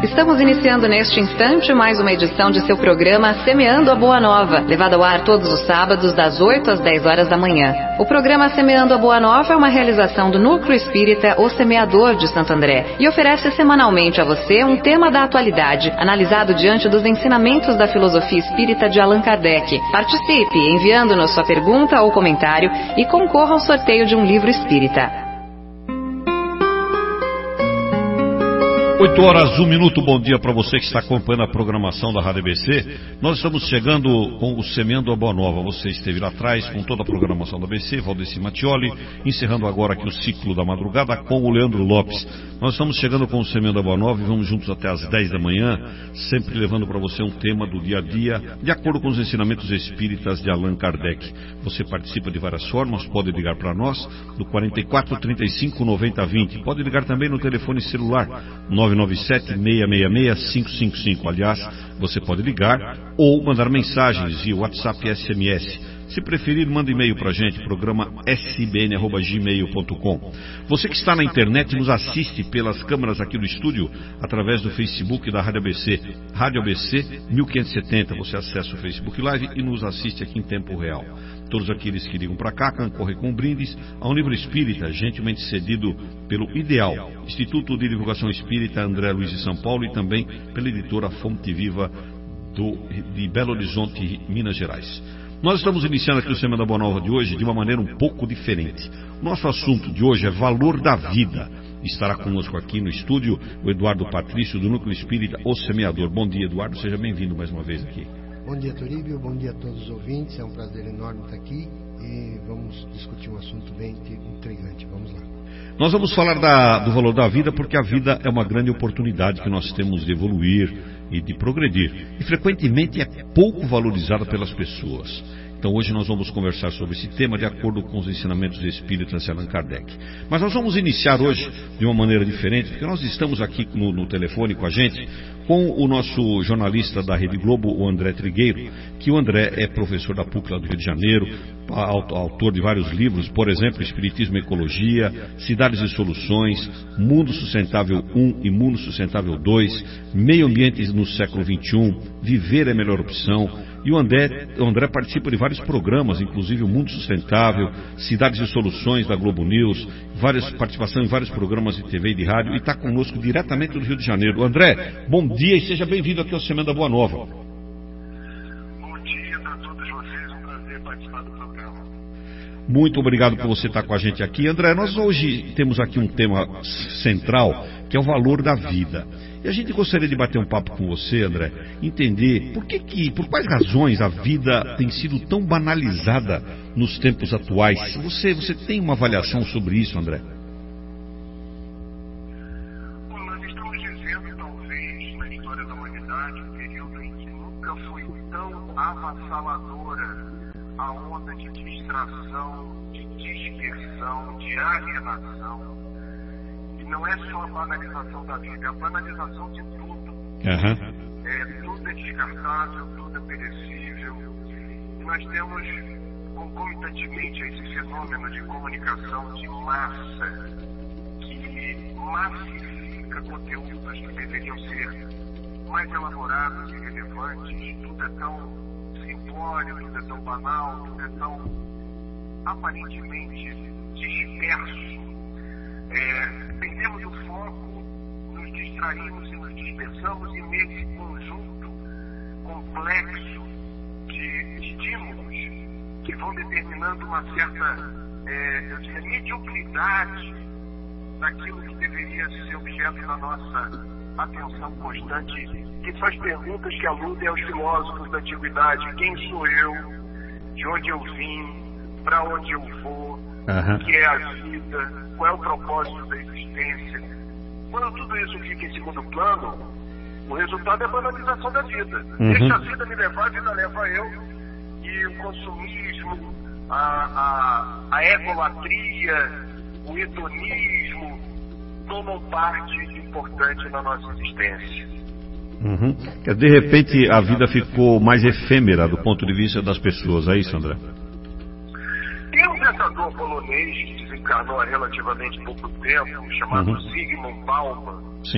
Estamos iniciando neste instante mais uma edição de seu programa Semeando a Boa Nova, levado ao ar todos os sábados das 8 às 10 horas da manhã. O programa Semeando a Boa Nova é uma realização do Núcleo Espírita O Semeador de Santo André e oferece semanalmente a você um tema da atualidade, analisado diante dos ensinamentos da filosofia espírita de Allan Kardec. Participe enviando-nos sua pergunta ou comentário e concorra ao sorteio de um livro espírita. 8 horas, 1 minuto, bom dia para você que está acompanhando a programação da Rádio ABC. Nós estamos chegando com o Semeando a Boa Nova. Você esteve lá atrás com toda a programação da ABC, Valdeci Mattioli, encerrando agora aqui o ciclo da madrugada com o Leandro Lopes. Nós estamos chegando com o Semeando a Boa Nova e vamos juntos até às 10 da manhã, sempre levando para você um tema do dia a dia, de acordo com os ensinamentos espíritas de Allan Kardec. Você participa de várias formas, pode ligar para nós, do 44 35 90 20. Pode ligar também no telefone celular, 997-666-555. Aliás, você pode ligar ou mandar mensagens via WhatsApp e SMS. Se preferir, manda e-mail para a gente, programa sbn@gmail.com. Você que está na internet nos assiste pelas câmeras aqui do estúdio, através do Facebook da Rádio ABC, Rádio ABC 1570. Você acessa o Facebook Live e nos assiste aqui em tempo real. Todos aqueles que ligam para cá concorrem com brindes a um livro espírita, gentilmente cedido pelo Ideal, Instituto de Divulgação Espírita André Luiz de São Paulo, e também pela editora Fonte Viva de Belo Horizonte, Minas Gerais. Nós estamos iniciando aqui o Semana da Boa Nova de hoje de uma maneira um pouco diferente. O nosso assunto de hoje é valor da vida. Estará conosco aqui no estúdio o Eduardo Patrício, do Núcleo Espírita O Semeador. Bom dia, Eduardo, seja bem-vindo mais uma vez aqui. Bom dia, Turíbio, bom dia a todos os ouvintes, é um prazer enorme estar aqui e vamos discutir um assunto bem intrigante, vamos lá. Nós vamos falar do valor da vida, porque a vida é uma grande oportunidade que nós temos de evoluir e de progredir, e frequentemente é pouco valorizada pelas pessoas. Então hoje nós vamos conversar sobre esse tema de acordo com os ensinamentos espíritas de Allan Kardec. Mas nós vamos iniciar hoje de uma maneira diferente, porque nós estamos aqui no telefone com a gente, com o nosso jornalista da Rede Globo, o André Trigueiro, que o André é professor da PUC lá do Rio de Janeiro, autor de vários livros, por exemplo, Espiritismo e Ecologia, Cidades e Soluções, Mundo Sustentável 1 e Mundo Sustentável 2, Meio Ambiente no Século XXI, Viver é a Melhor Opção. E o André participa de vários programas, inclusive o Mundo Sustentável, Cidades e Soluções da Globo News, participação em vários programas de TV e de rádio, e está conosco diretamente do Rio de Janeiro. André, bom dia e seja bem-vindo aqui ao Semana da Boa Nova. Bom dia para todos vocês, um prazer participar do programa. Muito obrigado por você estar com a gente aqui. André, nós hoje temos aqui um tema central, que é o valor da vida. E a gente gostaria de bater um papo com você, André, entender por quais razões a vida tem sido tão banalizada nos tempos atuais. Você tem uma avaliação sobre isso, André? Bom, nós estamos vivendo, talvez, na história da humanidade, um período em que nunca foi tão avassaladora a onda de distração, de dispersão, de alienação. Não é só a banalização da vida, é a banalização de tudo. Tudo é descartável, tudo é perecível. E nós temos, concomitantemente a esse fenômeno de comunicação de massa, que massifica conteúdos que deveriam ser mais elaborados e relevantes. Tudo é tão simplório, tudo é tão banal, tudo é tão aparentemente disperso. Perdemos o foco, nos distraímos e nos dispersamos, e nesse conjunto complexo de estímulos que vão determinando uma certa, eu diria, mediocridade daquilo que deveria ser objeto da nossa atenção constante, que faz perguntas que aludem aos filósofos da antiguidade: quem sou eu, de onde eu vim, para onde eu vou, o que é a vida, qual é o propósito da existência. Quando tudo isso fica em segundo plano, o resultado é a banalização da vida. Deixa a vida me levar, a vida leva eu, e o consumismo, a egolatria, o hedonismo tomam parte importante na nossa existência. De repente a vida ficou mais efêmera do ponto de vista das pessoas, é isso, André? Tem um pensador polonês que desencarnou há relativamente pouco tempo, chamado Zygmunt Bauman. Sim.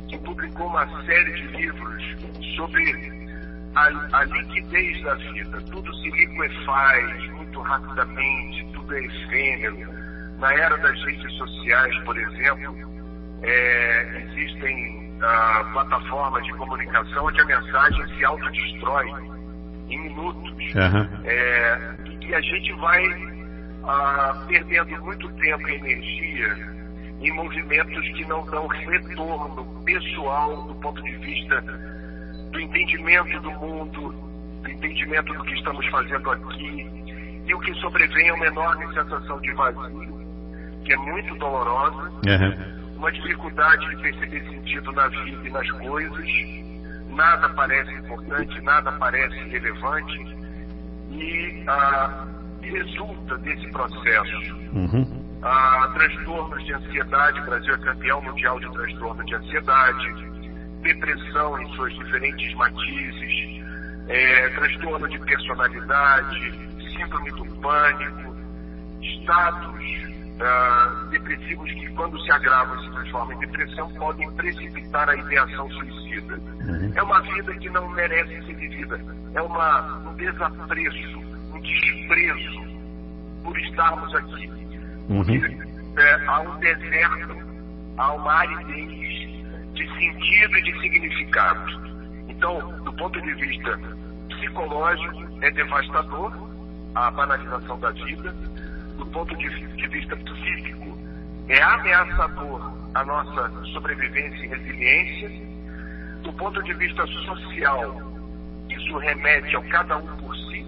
que publicou uma série de livros sobre a liquidez da vida. Tudo se liquefaz muito rapidamente, tudo é efêmero. Na era das redes sociais, por exemplo, existem plataformas de comunicação onde a mensagem se autodestrói em minutos. E a gente vai perdendo muito tempo e energia em movimentos que não dão retorno pessoal do ponto de vista do entendimento do mundo, do entendimento do que estamos fazendo aqui. E o que sobrevém é uma enorme sensação de vazio, que é muito dolorosa, uma dificuldade de perceber sentido na vida e nas coisas. Nada parece importante, nada parece relevante, e resulta desse processo transtornos de ansiedade. O Brasil é campeão mundial de transtorno de ansiedade, depressão em suas diferentes matizes, transtorno de personalidade, síndrome do pânico, estados depressivos que, quando se agravam e se transformam em depressão, podem precipitar a ideação suicida. É uma vida que não merece ser vivida. É um desapreço, um desprezo por estarmos aqui. Há um deserto, há uma aridez de sentido e de significado. Então, do ponto de vista psicológico, é devastador a banalização da vida. Do ponto de vista psíquico, é ameaçador a nossa sobrevivência e resiliência. Do ponto de vista social, isso remete ao cada um por si,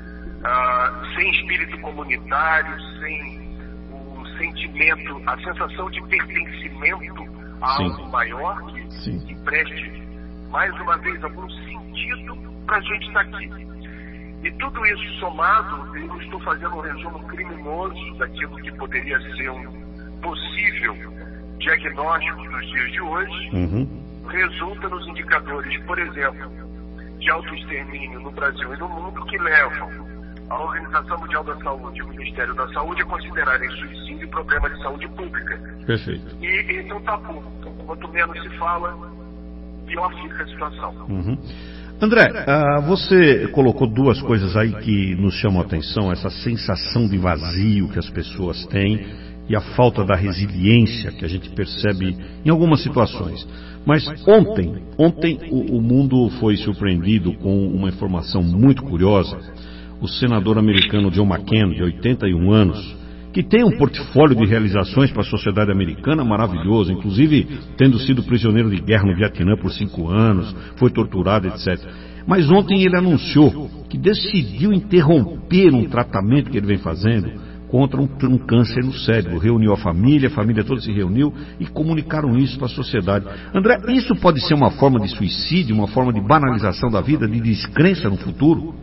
sem espírito comunitário, sem o sentimento, a sensação de pertencimento a algo maior que preste, mais uma vez, algum sentido para a gente estar aqui. E tudo isso somado, eu estou fazendo um resumo criminoso daquilo que poderia ser um possível diagnóstico dos dias de hoje, resulta nos indicadores, por exemplo, de autoextermínio no Brasil e no mundo, que levam a Organização Mundial da Saúde e o Ministério da Saúde a considerarem suicídio problema de saúde pública. Perfeito. E esse é um tabu. Quanto menos se fala, pior fica a situação. André, você colocou duas coisas aí que nos chamam a atenção: essa sensação de vazio que as pessoas têm e a falta da resiliência que a gente percebe em algumas situações. Mas ontem o mundo foi surpreendido com uma informação muito curiosa. O senador americano John McCain, de 81 anos, que tem um portfólio de realizações para a sociedade americana maravilhoso, inclusive tendo sido prisioneiro de guerra no Vietnã por 5 anos, foi torturado, etc. Mas ontem ele anunciou que decidiu interromper um tratamento que ele vem fazendo contra um câncer no cérebro. Reuniu a família toda se reuniu e comunicaram isso para a sociedade. André, isso pode ser uma forma de suicídio, uma forma de banalização da vida, de descrença no futuro?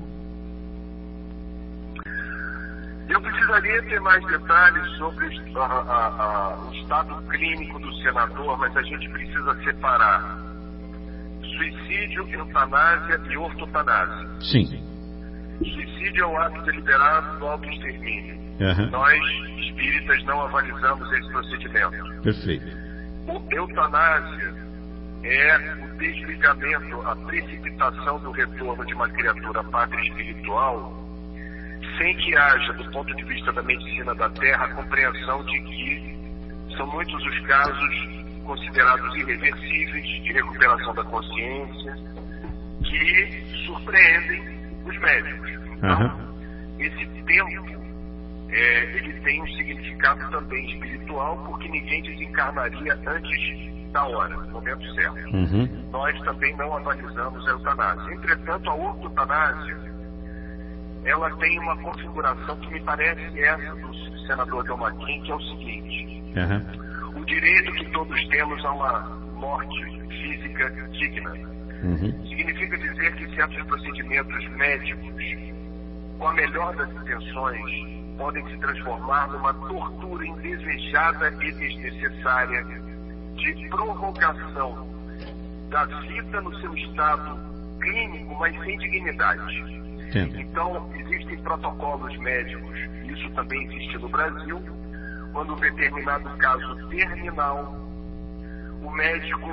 Eu precisaria ter mais detalhes sobre o estado clínico do senador, mas a gente precisa separar suicídio, eutanásia e ortotanásia. Sim. Suicídio é o ato deliberado do autoextermínio. Nós, espíritas, não avalizamos esse procedimento. Perfeito. Eutanásia é o desligamento, a precipitação do retorno de uma criatura à pátria espiritual, sem que haja, do ponto de vista da medicina da Terra, a compreensão de que são muitos os casos considerados irreversíveis de recuperação da consciência que surpreendem os médicos. Então, esse tempo ele tem um significado também espiritual, porque ninguém desencarnaria antes da hora, no momento certo. Nós também não avalizamos a eutanásia. Entretanto, a ortotanásia, ela tem uma configuração que me parece essa do senador John McCain, que é o seguinte: o direito que todos temos a uma morte física digna. Significa dizer que certos procedimentos médicos, com a melhor das intenções, podem se transformar numa tortura indesejada e desnecessária de prorrogação da vida no seu estado clínico, mas sem dignidade. Então, existem protocolos médicos, isso também existe no Brasil, quando um determinado caso terminal, o médico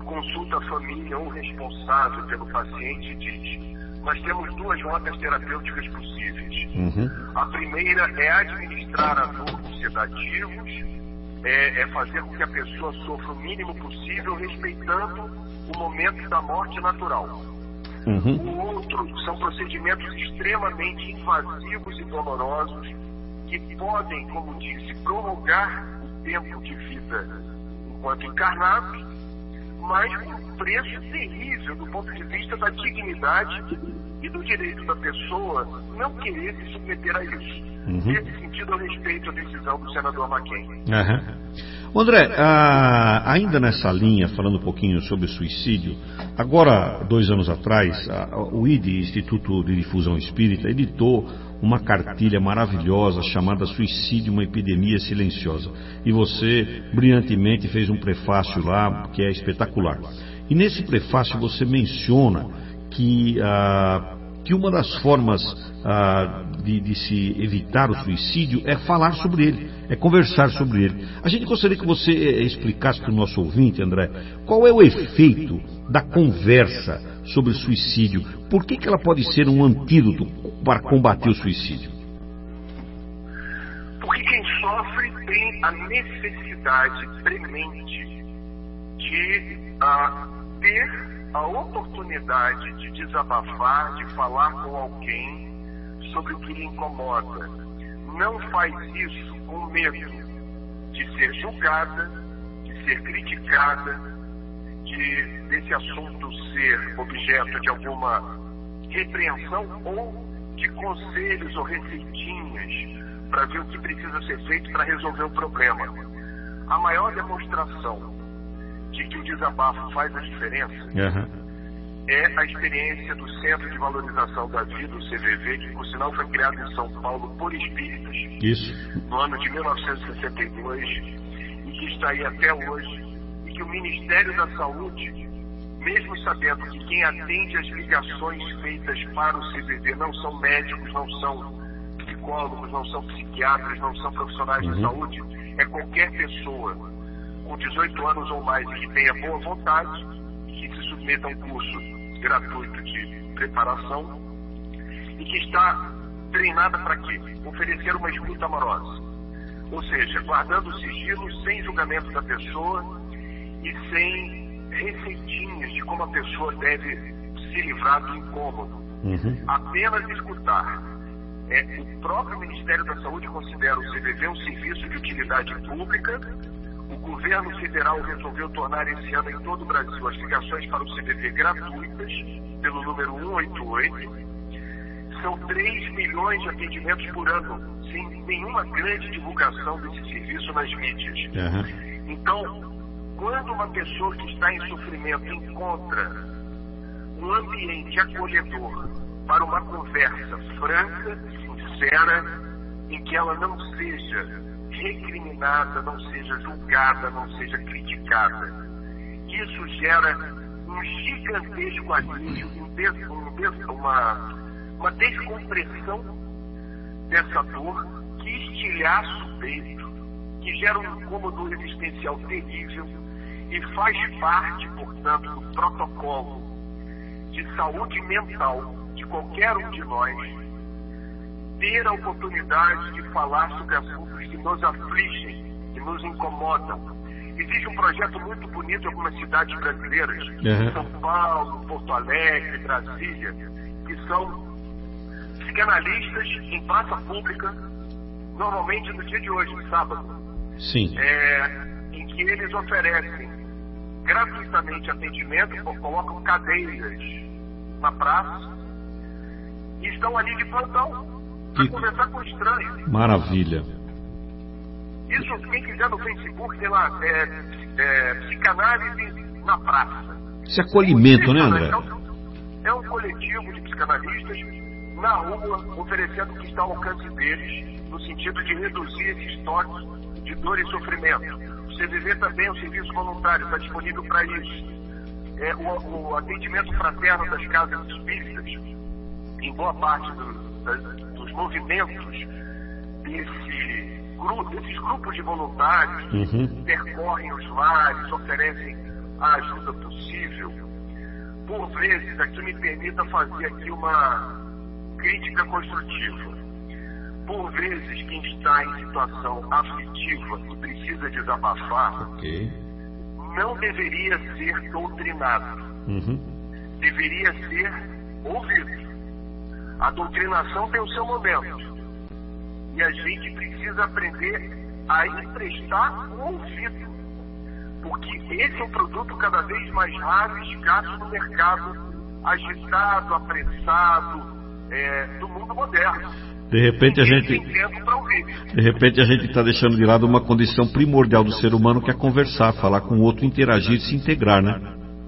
consulta a família ou responsável pelo paciente e diz: nós temos 2 rotas terapêuticas possíveis. A primeira é administrar a dor com sedativos, é fazer com que a pessoa sofra o mínimo possível, respeitando o momento da morte natural. O outro são procedimentos extremamente invasivos e dolorosos que podem, como disse, prolongar o tempo de vida enquanto encarnados, mas com um preço terrível do ponto de vista da dignidade e do direito da pessoa não querer se submeter a isso. Nesse sentido, eu respeito a decisão do senador Mackenzie. André, ainda nessa linha, falando um pouquinho sobre suicídio, agora, 2 anos atrás, o IDE, Instituto de Difusão Espírita, editou uma cartilha maravilhosa chamada Suicídio, uma Epidemia Silenciosa. E você, brilhantemente, fez um prefácio lá, que é espetacular. E nesse prefácio você menciona que uma das formas de se evitar o suicídio é falar sobre ele, é conversar sobre ele. A gente gostaria que você explicasse para o nosso ouvinte, André, qual é o efeito da conversa sobre o suicídio? Por que ela pode ser um antídoto para combater o suicídio? Porque quem sofre tem a necessidade premente de ter a oportunidade de desabafar, de falar com alguém sobre o que lhe incomoda. Não faz isso com medo de ser julgada, de ser criticada, desse assunto ser objeto de alguma repreensão ou de conselhos ou receitinhas para ver o que precisa ser feito para resolver o problema. A maior demonstração de que o desabafo faz a diferença é a experiência do Centro de Valorização da Vida, o CVV, que por sinal foi criado em São Paulo por espíritas no ano de 1962 e que está aí até hoje, e que o Ministério da Saúde, mesmo sabendo que quem atende as ligações feitas para o CVV não são médicos, não são psicólogos, não são psiquiatras, não são profissionais de saúde, é qualquer pessoa com 18 anos ou mais e que tenha boa vontade e que se submeta a um curso gratuito de preparação e que está treinada para quê? Oferecer uma escuta amorosa. Ou seja, guardando o sigilo, sem julgamento da pessoa e sem receitinhas de como a pessoa deve se livrar do incômodo. Apenas escutar. O próprio Ministério da Saúde considera o CVV um serviço de utilidade pública. O governo federal resolveu tornar esse ano em todo o Brasil as ligações para o CVV gratuitas, pelo número 188. São 3 milhões de atendimentos por ano, sem nenhuma grande divulgação desse serviço nas mídias. Então, quando uma pessoa que está em sofrimento encontra um ambiente acolhedor para uma conversa franca, sincera, em que ela não seja recriminada, não seja julgada, não seja criticada, isso gera um gigantesco alívio, uma descompressão dessa dor que estilhaça o peito, que gera um incômodo existencial terrível e faz parte, portanto, do protocolo de saúde mental de qualquer um de nós ter a oportunidade de falar sobre assuntos que nos afligem, que nos incomodam. Existe um projeto muito bonito em algumas cidades brasileiras, São Paulo, Porto Alegre, Brasília, que são psicanalistas em praça pública, normalmente no dia de hoje, sábado. Em que eles oferecem gratuitamente atendimento, colocam cadeiras na praça e estão ali de plantão para conversar com estranhos. Maravilha. Isso, quem quiser no Facebook, tem lá, psicanálise na praça. Esse acolhimento, né, André? É um coletivo de psicanalistas na rua, oferecendo o que está ao alcance deles, no sentido de reduzir esses toques de dor e sofrimento. O CVV também é um serviço voluntário, está disponível para isso. O atendimento fraterno das casas espíritas, em boa parte dos movimentos desses grupos de voluntários, percorrem os lares, oferecem a ajuda possível, por vezes, aqui me permita fazer aqui uma crítica construtiva. Por vezes, quem está em situação aflitiva e precisa desabafar, não deveria ser doutrinado. Deveria ser ouvido. A doutrinação tem o seu momento. E a gente precisa aprender a emprestar o ouvido. Porque esse é um produto cada vez mais raro e escasso no mercado agitado, apressado, do mundo moderno. De repente a gente está deixando de lado uma condição primordial do ser humano, que é conversar, falar com o outro, interagir, se integrar, né?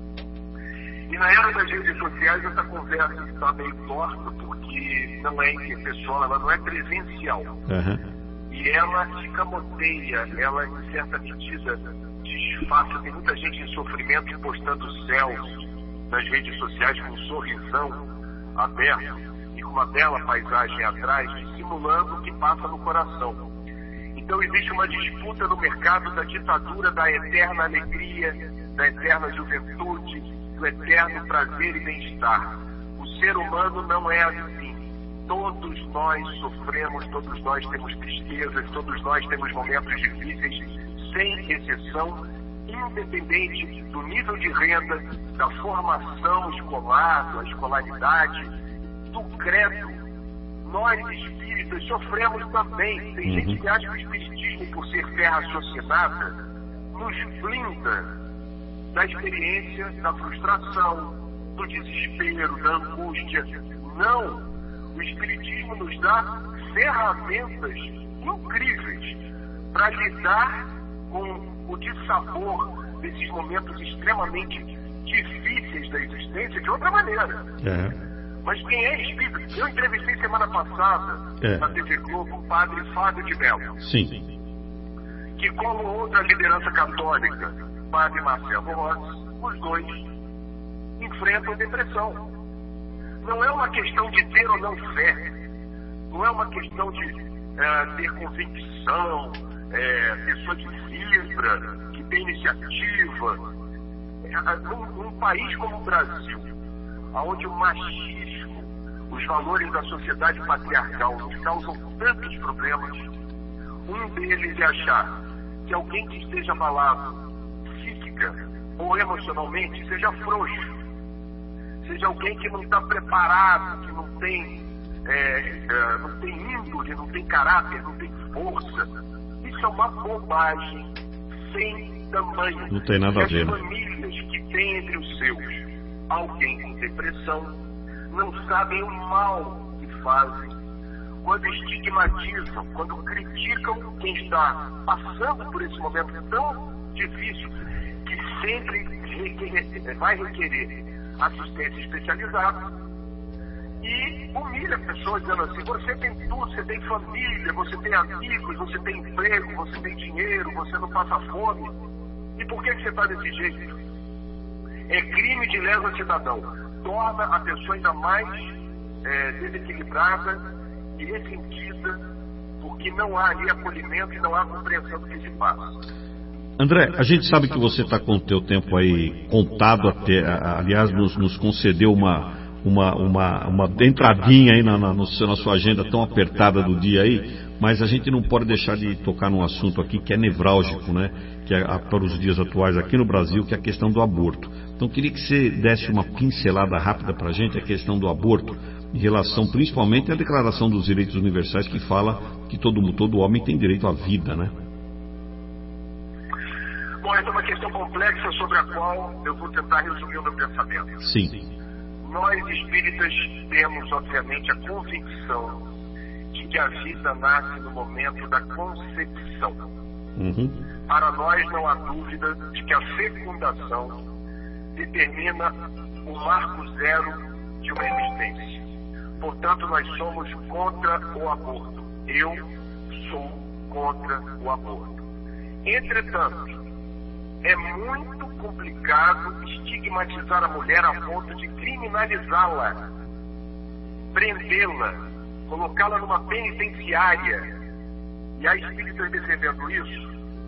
E na era das redes sociais essa conversa está meio torta, porque não é interpessoal, ela não é presencial. E ela escamoteia, ela em certa medida disfarça. Tem muita gente em sofrimento postando céus nas redes sociais com um sorrisão aberto e com uma bela paisagem atrás, simulando o que passa no coração. Então existe uma disputa no mercado da ditadura da eterna alegria, da eterna juventude, do eterno prazer e bem-estar. O ser humano não é assim. Todos nós sofremos, todos nós temos tristezas, todos nós temos momentos difíceis, sem exceção, independente do nível de renda, da formação escolar, da escolaridade, do credo. Nós, espíritas, sofremos também. Tem gente que acha que o espiritismo, por ser fé raciocinada, nos blinda da experiência, da frustração, do desespero, da angústia. Não! O espiritismo nos dá ferramentas incríveis para lidar com o dissabor desses momentos extremamente difíceis da existência de outra maneira. Mas quem é espírita? Eu entrevistei semana passada na TV Globo o padre Fábio de Mello. Sim. Que, como outra liderança católica, padre Marcelo Rossi, os dois enfrentam depressão. Não é uma questão de ter ou não fé. Não é uma questão de ter convicção, pessoa de fibra, que tem iniciativa. Num país como o Brasil, onde o machismo, os valores da sociedade patriarcal nos causam tantos problemas, um deles é achar que alguém que esteja abalado física ou emocionalmente seja frouxo, seja alguém que não está preparado, que não tem índole, não tem caráter, não tem força. Isso é uma bobagem sem tamanho. Não tem nada a ver. As famílias que têm entre os seus alguém com depressão não sabem o mal que fazem quando estigmatizam, quando criticam quem está passando por esse momento tão difícil, que sempre vai requerer assistência especializada, e humilha a pessoa dizendo assim: você tem tudo, você tem família, você tem amigos, você tem emprego, você tem dinheiro, você não passa fome, e por que você está desse jeito? É crime de lesa cidadão, torna a pessoa ainda mais desequilibrada e ressentida, porque não há ali acolhimento e não há compreensão do que se passa. André, a gente sabe que você está com o teu tempo aí contado, aliás, nos concedeu uma entradinha aí na sua agenda tão apertada do dia aí, mas a gente não pode deixar de tocar num assunto aqui que é nevrálgico, né? Que é para os dias atuais aqui no Brasil, que é a questão do aborto. Então queria que você desse uma pincelada rápida para a gente a questão do aborto, em relação principalmente à Declaração dos Direitos Universais, que fala que todo homem tem direito à vida, né? Bom, essa é uma questão complexa sobre a qual eu vou tentar resumir o meu pensamento. Sim. Nós espíritas temos, obviamente, a convicção de que a vida nasce no momento da concepção. Para nós não há dúvida de que a fecundação determina o marco zero de uma existência. Portanto, nós somos contra o aborto. Eu sou contra o aborto. Entretanto, é muito complicado estigmatizar a mulher a ponto de criminalizá-la, prendê-la, colocá-la numa penitenciária. E há espíritas defendendo isso,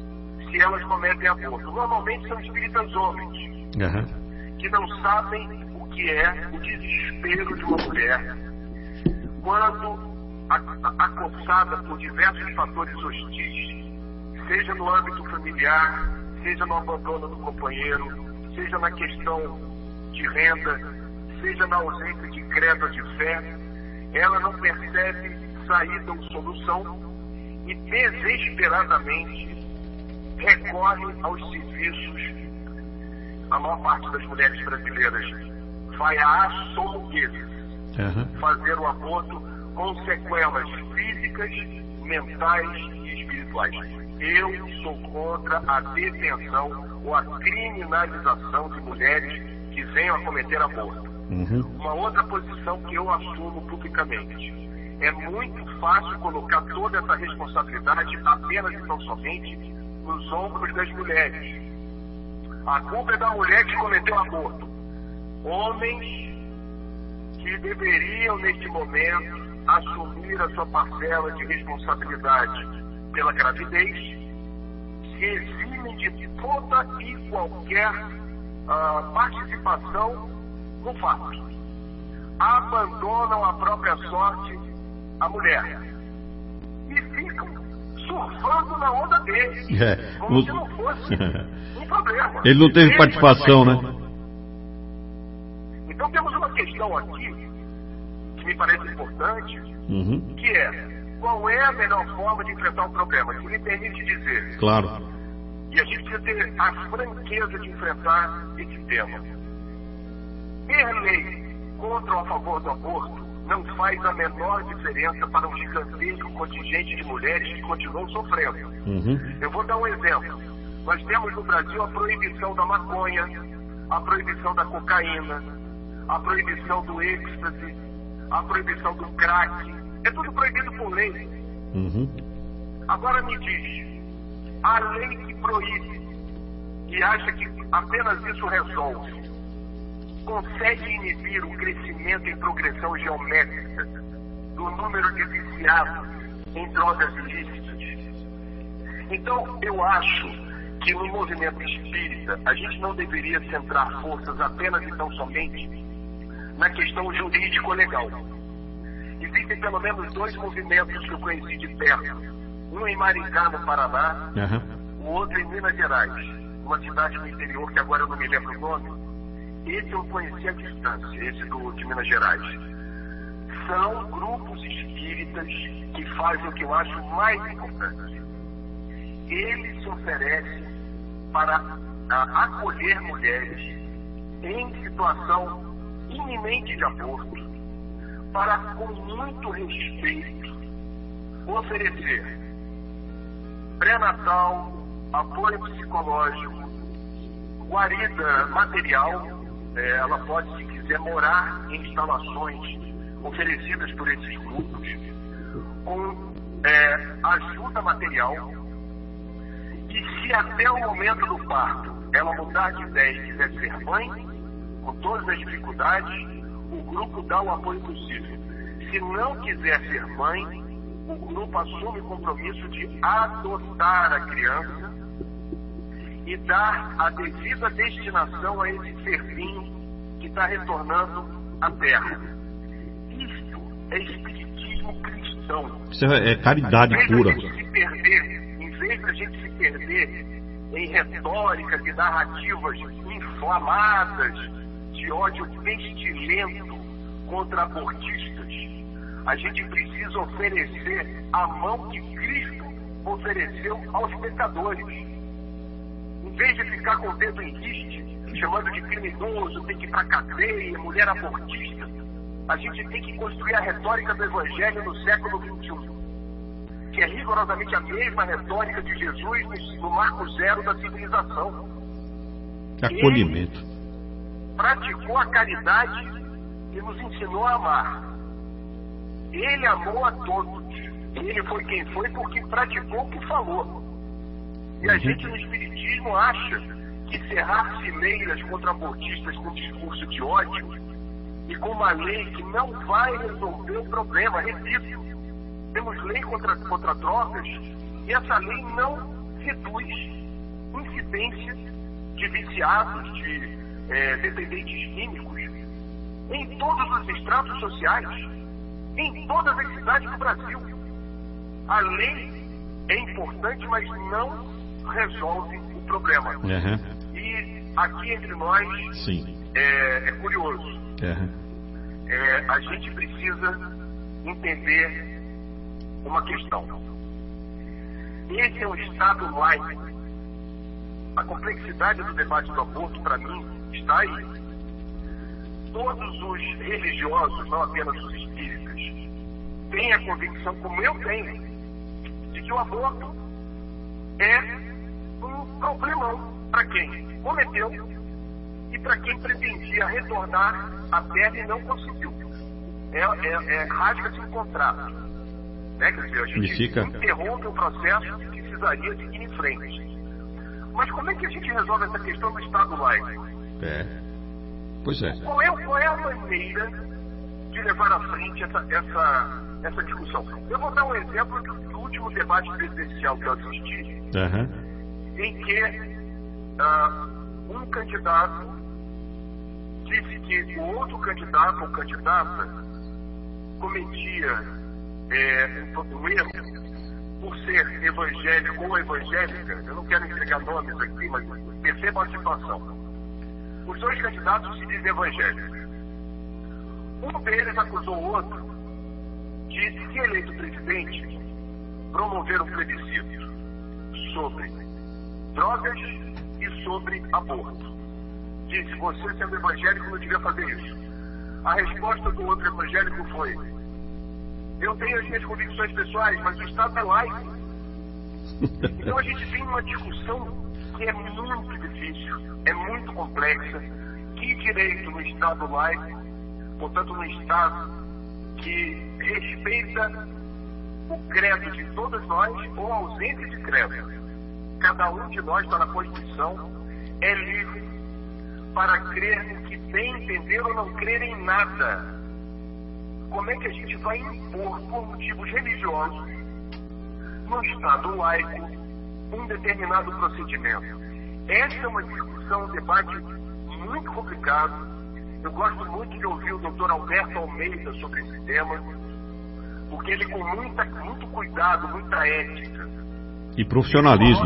se elas cometem aborto. Normalmente são espíritas homens, que não sabem o que é o desespero de uma mulher quando acossada por diversos fatores hostis, seja no âmbito familiar, seja no abandono do companheiro, seja na questão de renda, seja na ausência de credo de fé, ela não percebe saída ou solução e desesperadamente recorre aos serviços. A maior parte das mulheres brasileiras vai a açougueiros fazer o aborto com sequelas físicas, mentais e espirituais. Eu sou contra a detenção ou a criminalização de mulheres que venham a cometer aborto. Uma outra posição que eu assumo publicamente: é muito fácil colocar toda essa responsabilidade apenas e tão somente nos ombros das mulheres. A culpa é da mulher que cometeu aborto. Homens que deveriam, neste momento, assumir a sua parcela de responsabilidade pela gravidez, se eximem de toda e qualquer participação no fato. Abandonam a própria sorte a mulher e ficam surfando na onda dele, como se não fosse um problema. Ele não teve participação, né? Então temos uma questão aqui que me parece importante, que é: qual é a melhor forma de enfrentar o problema? Se me permite dizer. Claro. E a gente precisa ter a franqueza de enfrentar esse tema. Ter lei contra ou a favor do aborto não faz a menor diferença para um gigantesco contingente de mulheres que continuam sofrendo. Eu vou dar um exemplo. Nós temos no Brasil a proibição da maconha, a proibição da cocaína, a proibição do êxtase, a proibição do crack. É tudo proibido por lei. Agora me diz, a lei que proíbe e acha que apenas isso resolve, consegue inibir o crescimento em progressão geométrica do número de viciados em drogas ilícitas? Então, eu acho que no movimento espírita a gente não deveria centrar forças apenas e tão somente na questão jurídico-legal. Existem pelo menos 2 movimentos que eu conheci de perto. Um em Maringá, no Paraná, o outro em Minas Gerais, uma cidade do interior que agora eu não me lembro o nome. Esse eu conheci à distância, esse de Minas Gerais. São grupos espíritas que fazem o que eu acho mais importante. Eles se oferecem para acolher mulheres em situação iminente de aborto, para, com muito respeito, oferecer pré-natal, apoio psicológico, guarida material. Ela pode, se quiser, morar em instalações oferecidas por esses grupos, com ajuda material. E se até o momento do parto ela mudar de ideia e quiser ser mãe, com todas as dificuldades, o grupo dá o apoio possível. Se não quiser ser mãe, o grupo assume o compromisso de adotar a criança e dar a devida destinação a esse serzinho que está retornando à Terra. Isto é espiritismo cristão. Isso é caridade pura. Em vez da gente se perder em retóricas e narrativas inflamadas de ódio pestilento contra abortistas, a gente precisa oferecer a mão que Cristo ofereceu aos pecadores. Em vez de ficar com o dedo em riste, chamando de criminoso, tem que ir para cadeia, mulher abortista, a gente tem que construir a retórica do Evangelho no século XXI, que é rigorosamente a mesma retórica de Jesus no marco zero da civilização. Acolhimento. Ele praticou a caridade e nos ensinou a amar. Ele amou a todos. Ele foi quem foi porque praticou o que falou. E a gente no Espiritismo acha que cerrar fileiras contra abortistas com discurso de ódio e com uma lei que não vai resolver o problema. Repito, temos lei contra drogas e essa lei não reduz, incidência de viciados, de dependentes químicos em todos os estratos sociais, em todas as cidades do Brasil. A lei é importante, mas não resolve o problema. E aqui entre nós, é curioso. A gente precisa entender uma questão. Esse é um Estado laico. A complexidade do debate do aborto, para mim, está aí. Todos os religiosos, não apenas os espíritas, têm a convicção, como eu tenho, de que o aborto é um problemão para quem cometeu e para quem pretendia retornar à terra e não conseguiu. Rasga-se um contrato. Né? Quer dizer, a gente interrompe um processo que precisaria seguir em frente. Mas como é que a gente resolve essa questão do Estado laico? Pois é. Qual é a maneira de levar à frente essa discussão? Eu vou dar um exemplo do último debate presidencial que eu assisti, em que um candidato disse que o outro candidato ou candidata cometia um erro por ser evangélico ou evangélica. Eu não quero entregar nomes aqui, mas percebam a situação. Os dois candidatos se dizem evangélicos. Um deles acusou o outro de, se eleito presidente, promover um plebiscito sobre drogas e sobre aborto. Disse, você sendo evangélico não devia fazer isso. A resposta do outro evangélico foi, eu tenho as minhas convicções pessoais, mas o Estado é laico. Então a gente tem uma discussão que é muito difícil, é muito complexa. Que direito no Estado laico, portanto no Estado que respeita o credo de todos nós ou a ausência de credo. Cada um de nós, está na Constituição, é livre para crer no que bem entender ou não crer em nada. Como é que a gente vai impor, por motivos religiosos, no Estado laico, um determinado procedimento? Essa é uma discussão, um debate muito complicado. Eu gosto muito de ouvir o Dr. Alberto Almeida sobre esse tema, porque ele, com muito cuidado, muita ética e profissionalismo,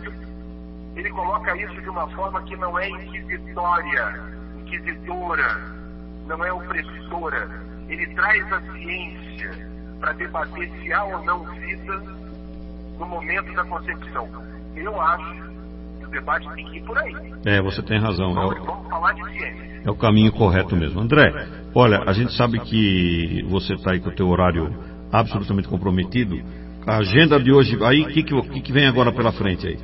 ele coloca isso de uma forma que não é inquisitória, inquisidora, não é opressora. Ele traz a ciência para debater se há ou não vida no momento da concepção. Eu acho que o debate tem que ir por aí. Você tem razão. Vamos falar de ciência. É o caminho correto mesmo. André, olha, a gente sabe que você está aí com o teu horário absolutamente comprometido. A agenda de hoje, aí, o que vem agora pela frente aí?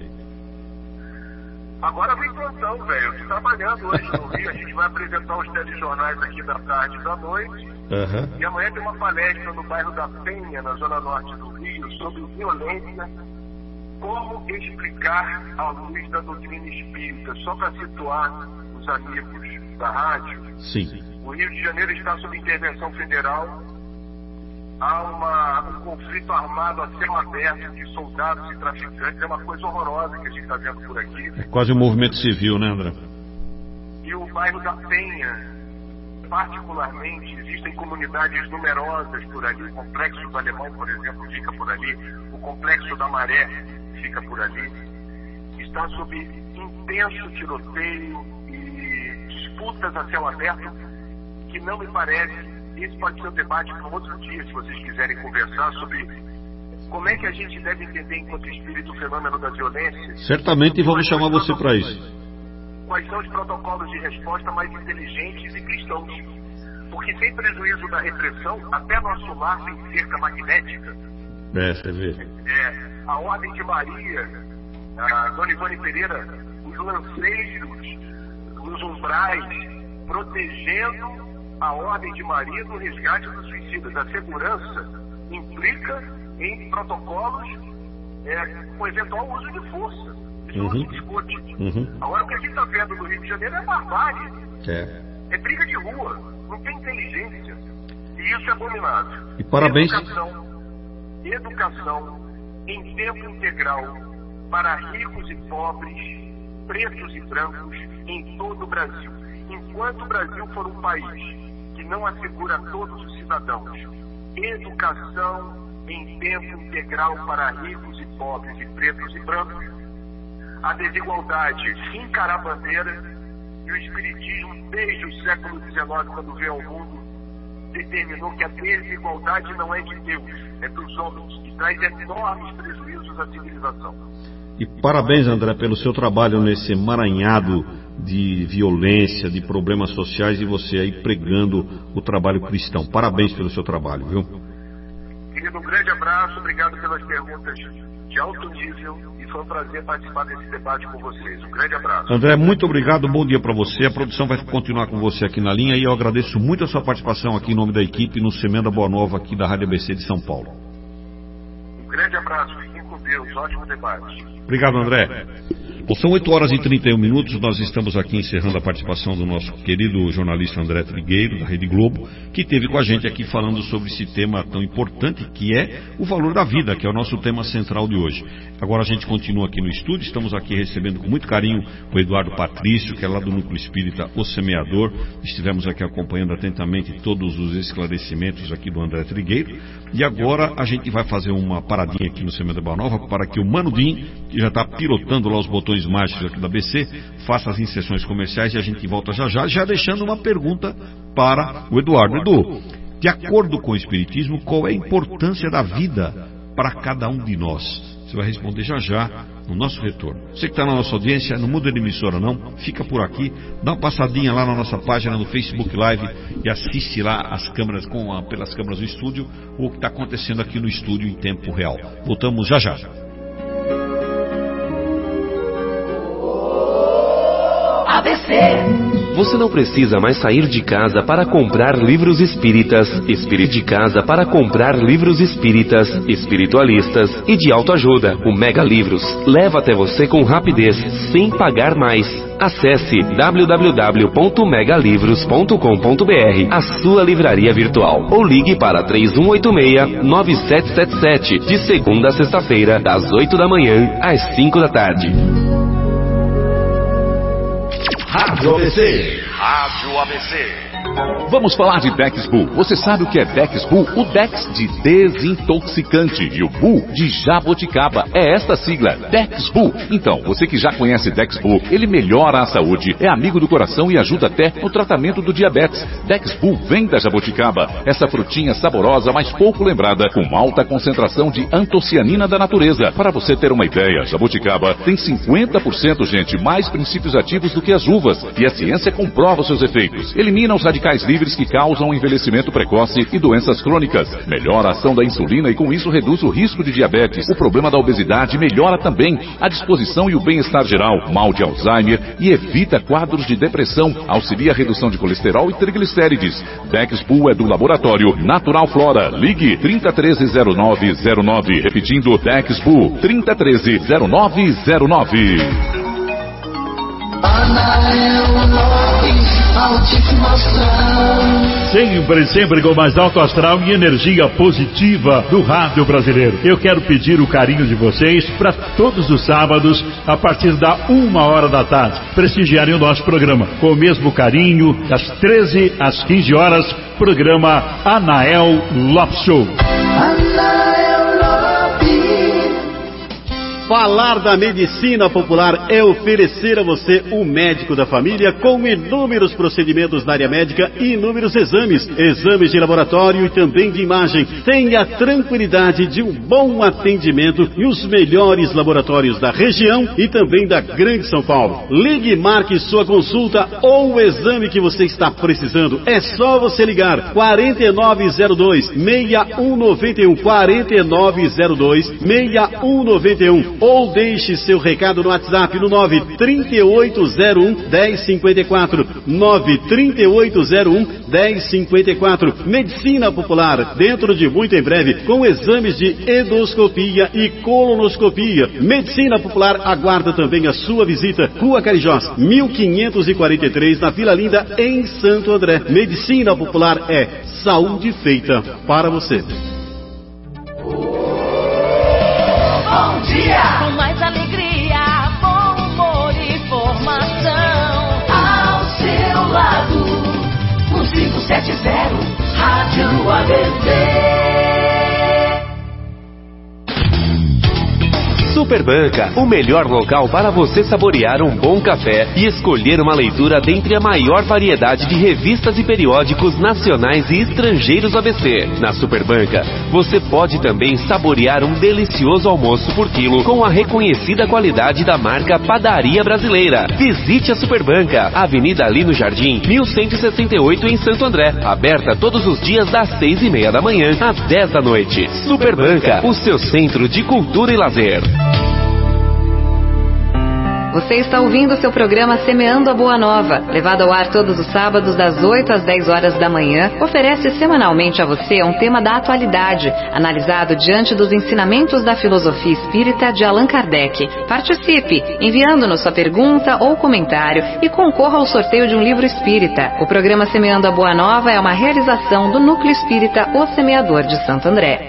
Agora vem plantão, velho. Eu estou trabalhando hoje no Rio. A gente vai apresentar os telejornais aqui da tarde e da noite. E amanhã tem uma palestra no bairro da Penha, na zona norte do Rio, sobre violência, como explicar à luz da doutrina espírita. Só para situar os amigos da rádio, o Rio de Janeiro está sob intervenção federal. Há um conflito armado a céu aberto de soldados e traficantes. É uma coisa horrorosa que a gente está vendo por aqui. É quase um movimento civil, né, André? E o bairro da Penha, particularmente, existem comunidades numerosas por ali. O Complexo do Alemão, por exemplo, fica por ali. O Complexo da Maré fica por ali. Está sob intenso tiroteio e disputas a céu aberto que não me parece. Isso pode ser um debate para outro dia, se vocês quiserem conversar sobre como é que a gente deve entender, enquanto espírito, o fenômeno da violência. Certamente vamos chamar você para isso. Quais são os protocolos de resposta mais inteligentes e cristãos? Porque, sem prejuízo da repressão, até nosso lar tem cerca magnética. Você vê. A Ordem de Maria, a Dona Ivone Pereira, os lanceiros, os umbrais, protegendo a Ordem de Maria do resgate dos suicidas. A segurança implica em protocolos com eventual uso de força. Isso não se discute. Agora, o que a gente está vendo no Rio de Janeiro é barbárie. É briga de rua. Não tem inteligência. E isso é abominável. E parabéns. Educação em tempo integral para ricos e pobres, pretos e brancos, em todo o Brasil. Enquanto o Brasil for um país que não assegura a todos os cidadãos educação em tempo integral para ricos e pobres e pretos e brancos, a desigualdade fincará a bandeira e o espiritismo, desde o século XIX, quando veio ao mundo, determinou que a desigualdade não é de Deus, é dos homens, e traz enormes prejuízos à civilização. E parabéns, André, pelo seu trabalho nesse emaranhado de violência, de problemas sociais, e você aí pregando o trabalho cristão. Parabéns pelo seu trabalho, viu? Querido, um grande abraço, obrigado pelas perguntas de alto nível, e foi um prazer participar desse debate com vocês. Um grande abraço. André, muito obrigado, bom dia para você. A produção vai continuar com você aqui na linha, e eu agradeço muito a sua participação aqui em nome da equipe no Semeando a Boa Nova aqui da Rádio ABC de São Paulo. Um grande abraço, fiquem com Deus, ótimo debate. Obrigado, André. Bom, são 8 horas e 31 minutos, nós estamos aqui encerrando a participação do nosso querido jornalista André Trigueiro, da Rede Globo, que esteve com a gente aqui falando sobre esse tema tão importante que é o valor da vida, que é o nosso tema central de hoje. Agora a gente continua aqui no estúdio, estamos aqui recebendo com muito carinho o Eduardo Patrício, que é lá do Núcleo Espírita O Semeador. Estivemos aqui acompanhando atentamente todos os esclarecimentos aqui do André Trigueiro, e agora a gente vai fazer uma paradinha aqui no Semeando a Boa Nova para que o Mano Dim, que já está pilotando lá os botões mágicos aqui da ABC, faça as inserções comerciais, e a gente volta já deixando uma pergunta para o Eduardo. Edu, de acordo com o Espiritismo, qual é a importância da vida para cada um de nós? Você vai responder já no nosso retorno. Você que está na nossa audiência, não muda de emissora não, fica por aqui, dá uma passadinha lá na nossa página no Facebook Live e assiste lá as câmeras pelas câmeras do estúdio, o que está acontecendo aqui no estúdio em tempo real. Voltamos já. ABC. Você não precisa mais sair de casa para comprar livros espíritas, de casa para comprar livros espíritas, espiritualistas e de autoajuda. O Mega Livros leva até você com rapidez, sem pagar mais. Acesse www.megalivros.com.br, a sua livraria virtual, ou ligue para 3186-9777, de segunda a sexta-feira, das 8 da manhã às 5 da tarde. Rádio ABC. Rádio ABC. Vamos falar de Dex Bull. Você sabe o que é Dex Bull? O Dex de desintoxicante e o Bull de jabuticaba. É esta sigla, Dex Bull. Então, você que já conhece Dex Bull, ele melhora a saúde, é amigo do coração e ajuda até no tratamento do diabetes. Dex Bull vem da jabuticaba, essa frutinha saborosa, mas pouco lembrada, com alta concentração de antocianina da natureza. Para você ter uma ideia, jabuticaba tem 50%, gente, mais princípios ativos do que as uvas, e a ciência comprova os seus efeitos. Elimina os radicais livres que causam envelhecimento precoce e doenças crônicas. Melhora a ação da insulina e com isso reduz o risco de diabetes. O problema da obesidade melhora também a disposição e o bem-estar geral, mal de Alzheimer, e evita quadros de depressão. Auxilia a redução de colesterol e triglicérides. Dex Bull é do laboratório Natural Flora. Ligue 3013-0909. Repetindo, Dex Bull 3013-0909. Sempre com o mais alto astral e energia positiva do rádio brasileiro. Eu quero pedir o carinho de vocês para todos os sábados, a partir da 1h da tarde, prestigiarem o nosso programa. Com o mesmo carinho, das 13 às 15 horas, programa Anael Lopes Show. Falar da medicina popular é oferecer a você um médico da família com inúmeros procedimentos na área médica e inúmeros exames de laboratório e também de imagem. Tenha a tranquilidade de um bom atendimento e os melhores laboratórios da região e também da Grande São Paulo. Ligue e marque sua consulta ou o exame que você está precisando. É só você ligar 4902-6191, 4902-6191. Ou deixe seu recado no WhatsApp no 93801-1054, 93801-1054. Medicina popular, dentro de muito em breve, com exames de endoscopia e colonoscopia. Medicina popular aguarda também a sua visita. Rua Carijós, 1543, na Vila Linda, em Santo André. Medicina popular é saúde feita para você. Bom dia! Com mais alegria Superbanca, o melhor local para você saborear um bom café e escolher uma leitura dentre a maior variedade de revistas e periódicos nacionais e estrangeiros ABC. Na Superbanca, você pode também saborear um delicioso almoço por quilo com a reconhecida qualidade da marca Padaria Brasileira. Visite a Superbanca, Avenida Lino Jardim, 1168 em Santo André. Aberta todos os dias das 6:30 da manhã às 10 da noite. Superbanca, o seu centro de cultura e lazer. Você está ouvindo o seu programa Semeando a Boa Nova, levado ao ar todos os sábados das 8 às 10 horas da manhã, oferece semanalmente a você um tema da atualidade, analisado diante dos ensinamentos da filosofia espírita de Allan Kardec. Participe, enviando-nos sua pergunta ou comentário e concorra ao sorteio de um livro espírita. O programa Semeando a Boa Nova é uma realização do Núcleo Espírita O Semeador de Santo André.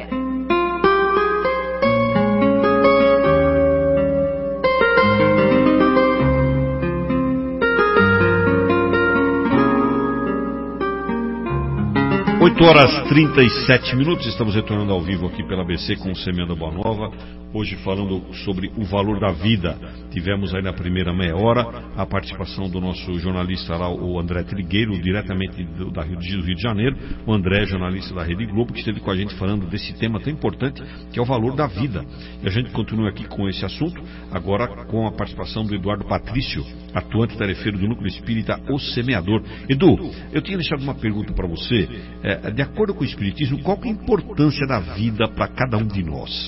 8 horas 37 minutos, estamos retornando ao vivo aqui pela ABC com o Semeando a Boa Nova, hoje falando sobre o valor da vida. Tivemos aí na primeira meia hora a participação do nosso jornalista lá, o André Trigueiro, diretamente do Rio de Janeiro, o André, jornalista da Rede Globo, que esteve com a gente falando desse tema tão importante, que é o valor da vida. E a gente continua aqui com esse assunto, agora com a participação do Eduardo Patrício, atuante tarefeiro do Núcleo Espírita O Semeador. Edu, eu tinha deixado uma pergunta para você. De acordo com o Espiritismo, qual que é a importância da vida para cada um de nós?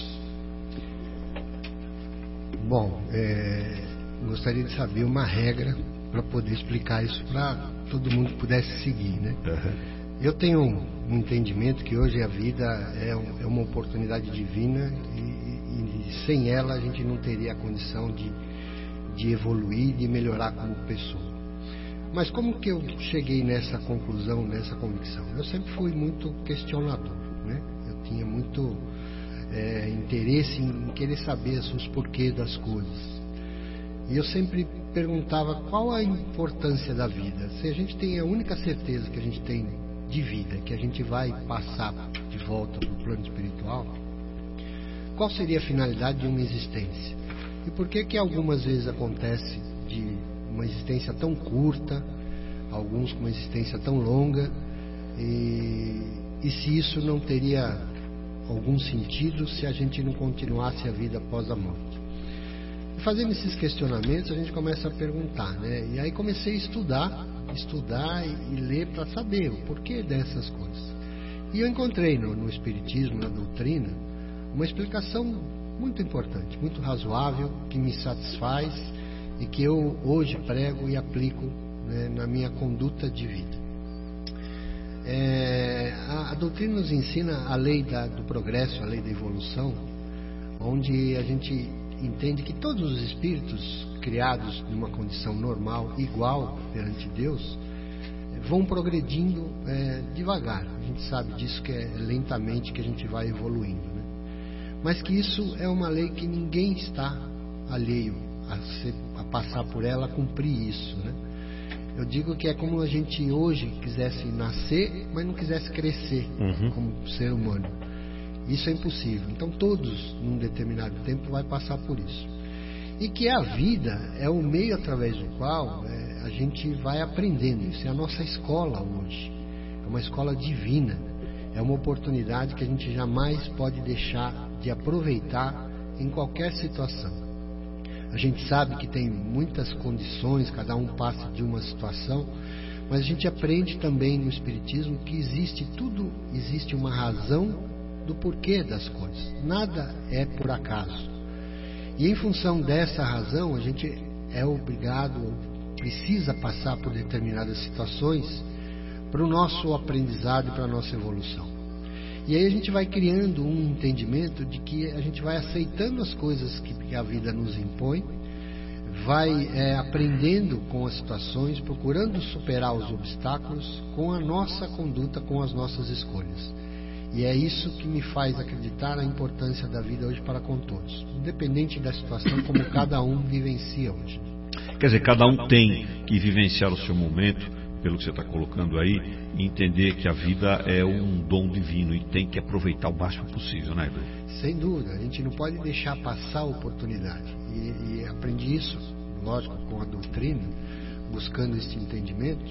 Bom, gostaria de saber uma regra para poder explicar isso para todo mundo que pudesse seguir, né? Uhum. Eu tenho um entendimento que hoje a vida é uma oportunidade divina e sem ela a gente não teria a condição de evoluir, de melhorar como pessoa. Mas como que eu cheguei nessa conclusão, nessa convicção? Eu sempre fui muito questionador, né? Eu tinha muito interesse em querer saber os porquês das coisas. E eu sempre perguntava qual a importância da vida. Se a gente tem a única certeza que a gente tem de vida, que a gente vai passar de volta para o plano espiritual, qual seria a finalidade de uma existência? E por que algumas vezes acontece de uma existência tão curta, alguns com uma existência tão longa, e se isso não teria algum sentido se a gente não continuasse a vida após a morte? E fazendo esses questionamentos, a gente começa a perguntar, né? E aí comecei a estudar e ler para saber o porquê dessas coisas. E eu encontrei no Espiritismo, na doutrina, uma explicação muito importante, muito razoável, que me satisfaz e que eu hoje prego e aplico, né, na minha conduta de vida. A doutrina nos ensina a lei do progresso, a lei da evolução, onde a gente entende que todos os espíritos criados numa condição normal, igual perante Deus, vão progredindo devagar. A gente sabe disso, que é lentamente que a gente vai evoluindo, né? Mas que isso é uma lei que ninguém está alheio a passar por ela, a cumprir isso, né? Eu digo que é como a gente hoje quisesse nascer, mas não quisesse crescer como ser humano. Isso é impossível. Então todos, num determinado tempo, vai passar por isso. E que a vida é o meio através do qual a gente vai aprendendo. Isso é a nossa escola hoje. É uma escola divina. É uma oportunidade que a gente jamais pode deixar de aproveitar em qualquer situação. A gente sabe que tem muitas condições, cada um passa de uma situação, mas a gente aprende também no Espiritismo que existe uma razão do porquê das coisas. Nada é por acaso. E em função dessa razão, a gente é obrigado, precisa passar por determinadas situações para o nosso aprendizado e para a nossa evolução. E aí a gente vai criando um entendimento de que a gente vai aceitando as coisas que a vida nos impõe, vai aprendendo com as situações, procurando superar os obstáculos com a nossa conduta, com as nossas escolhas. E é isso que me faz acreditar na importância da vida hoje para com todos, independente da situação, como cada um vivencia hoje. Quer dizer, cada um tem que vivenciar o seu momento, pelo que você está colocando aí, e entender que a vida é um dom divino e tem que aproveitar o máximo possível, né, Edu? Sem dúvida, a gente não pode deixar passar a oportunidade. E aprendi isso, lógico, com a doutrina, buscando esse entendimento,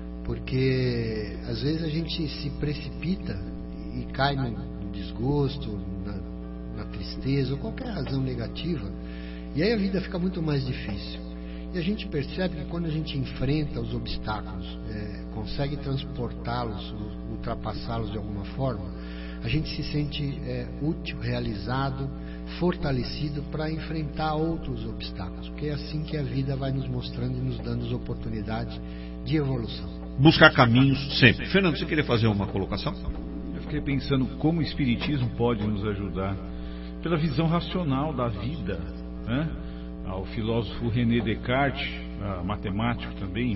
porque às vezes a gente se precipita e cai no desgosto, na tristeza ou qualquer razão negativa, e aí a vida fica muito mais difícil. E a gente percebe que quando a gente enfrenta os obstáculos, consegue transportá-los, ultrapassá-los de alguma forma, a gente se sente útil, realizado, fortalecido para enfrentar outros obstáculos, porque é assim que a vida vai nos mostrando e nos dando as oportunidades de evolução. Buscar caminhos sempre. Fernando, você queria fazer uma colocação? Eu fiquei pensando como o Espiritismo pode nos ajudar pela visão racional da vida, né? O filósofo René Descartes, matemático também, em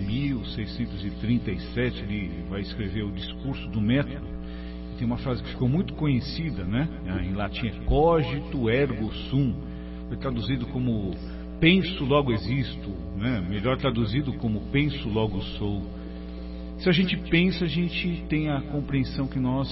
1637 ele vai escrever o Discurso do Método. Tem uma frase que ficou muito conhecida, né? Em latim é cogito ergo sum, foi traduzido como penso logo existo, né? Melhor traduzido como penso logo sou. Se a gente pensa, a gente tem a compreensão que nós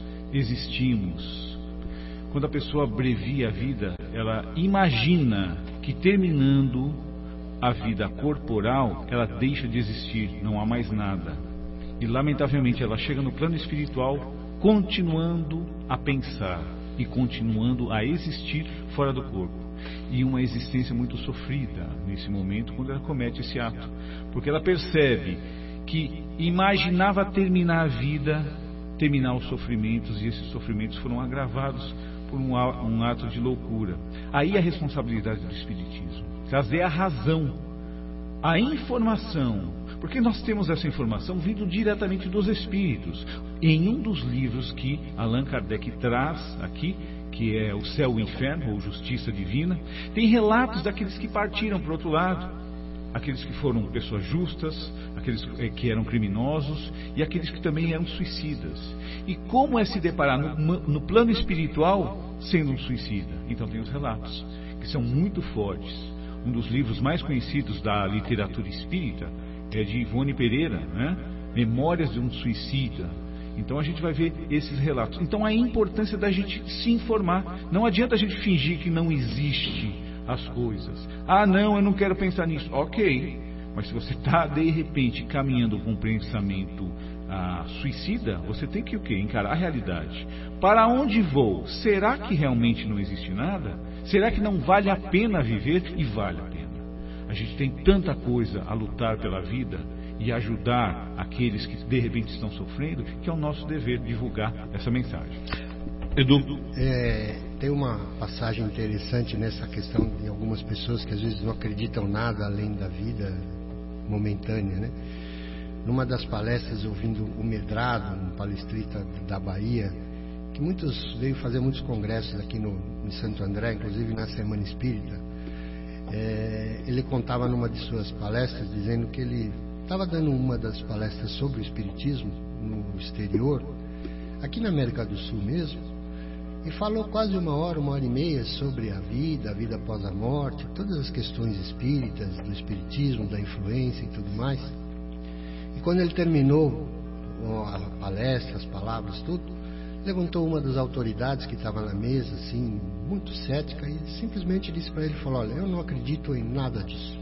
existimos. Quando a pessoa abrevia a vida, ela imagina que terminando a vida corporal, ela deixa de existir, não há mais nada. E lamentavelmente ela chega no plano espiritual continuando a pensar e continuando a existir fora do corpo. E uma existência muito sofrida nesse momento, quando ela comete esse ato. Porque ela percebe que imaginava terminar a vida, terminar os sofrimentos, e esses sofrimentos foram agravados por um ato de loucura. Aí a responsabilidade do Espiritismo, trazer a razão, a informação, porque nós temos essa informação vindo diretamente dos Espíritos. Em um dos livros que Allan Kardec traz aqui, que é O Céu e o Inferno, ou Justiça Divina, tem relatos daqueles que partiram para o outro lado, aqueles que foram pessoas justas, aqueles que eram criminosos e aqueles que também eram suicidas. E como é se deparar no plano espiritual sendo um suicida? Então tem os relatos, que são muito fortes. Um dos livros mais conhecidos da literatura espírita é de Ivone Pereira, né? Memórias de um Suicida. Então a gente vai ver esses relatos. Então a importância da gente se informar. Não adianta a gente fingir que não existe as coisas. Ah, não, eu não quero pensar nisso. Ok, mas se você está de repente caminhando com um pensamento suicida, você tem que o quê? Encarar a realidade. Para onde vou? Será que realmente não existe nada? Será que não vale a pena viver? E vale a pena. A gente tem tanta coisa a lutar pela vida e ajudar aqueles que de repente estão sofrendo, que é o nosso dever divulgar essa mensagem. Edu? Tem uma passagem interessante nessa questão de algumas pessoas que às vezes não acreditam nada além da vida momentânea, né? Numa das palestras, ouvindo o Medrado, um palestrista da Bahia, que veio fazer muitos congressos aqui em Santo André, inclusive na Semana Espírita, ele contava numa de suas palestras, dizendo que ele estava dando uma das palestras sobre o Espiritismo no exterior, aqui na América do Sul mesmo, e falou quase uma hora e meia sobre a vida após a morte, todas as questões espíritas, do espiritismo, da influência e tudo mais. E quando ele terminou a palestra, as palavras, tudo, levantou uma das autoridades que estava na mesa, assim, muito cética, e simplesmente disse para ele, falou, olha, eu não acredito em nada disso.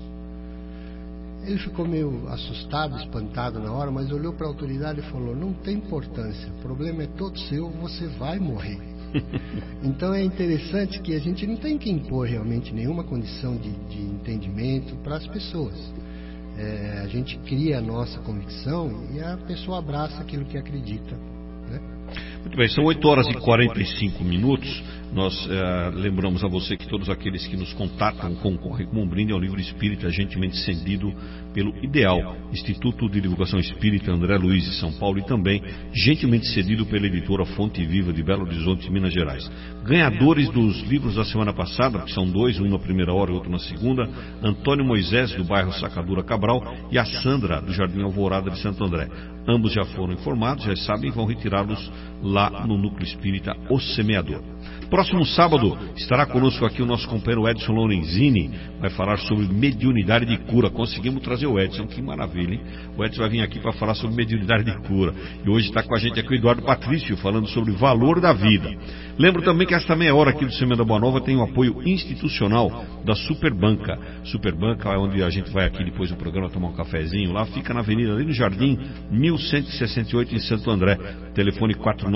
Ele ficou meio assustado, espantado na hora, mas olhou para a autoridade e falou, não tem importância, o problema é todo seu, você vai morrer. Então é interessante que a gente não tem que impor realmente nenhuma condição de entendimento para as pessoas. A gente cria a nossa convicção e a pessoa abraça aquilo que acredita, né? Muito bem, são 8 horas e 45 minutos. Nós lembramos a você que todos aqueles que nos contatam concorrem com um brinde ao livro espírita gentilmente cedido pelo Ideal, Instituto de Divulgação Espírita André Luiz de São Paulo, e também gentilmente cedido pela editora Fonte Viva de Belo Horizonte, Minas Gerais. Ganhadores dos livros da semana passada, que são dois, um na primeira hora e outro na segunda: Antônio Moisés, do bairro Sacadura Cabral, e a Sandra, do Jardim Alvorada de Santo André. Ambos já foram informados, já sabem, e vão retirá-los lá no Núcleo Espírita O Semeador. Próximo sábado estará conosco aqui o nosso companheiro Edson Lorenzini, vai falar sobre mediunidade de cura. Conseguimos trazer o Edson, que maravilha, hein? O Edson vai vir aqui para falar sobre mediunidade de cura. E hoje está com a gente aqui o Eduardo Patrício, falando sobre o valor da vida. Lembro também que esta meia hora aqui do Semeando a Boa Nova tem o apoio institucional da Superbanca. Superbanca é onde a gente vai aqui depois do programa tomar um cafezinho. Lá fica na avenida, ali no Jardim 1168 em Santo André. Telefone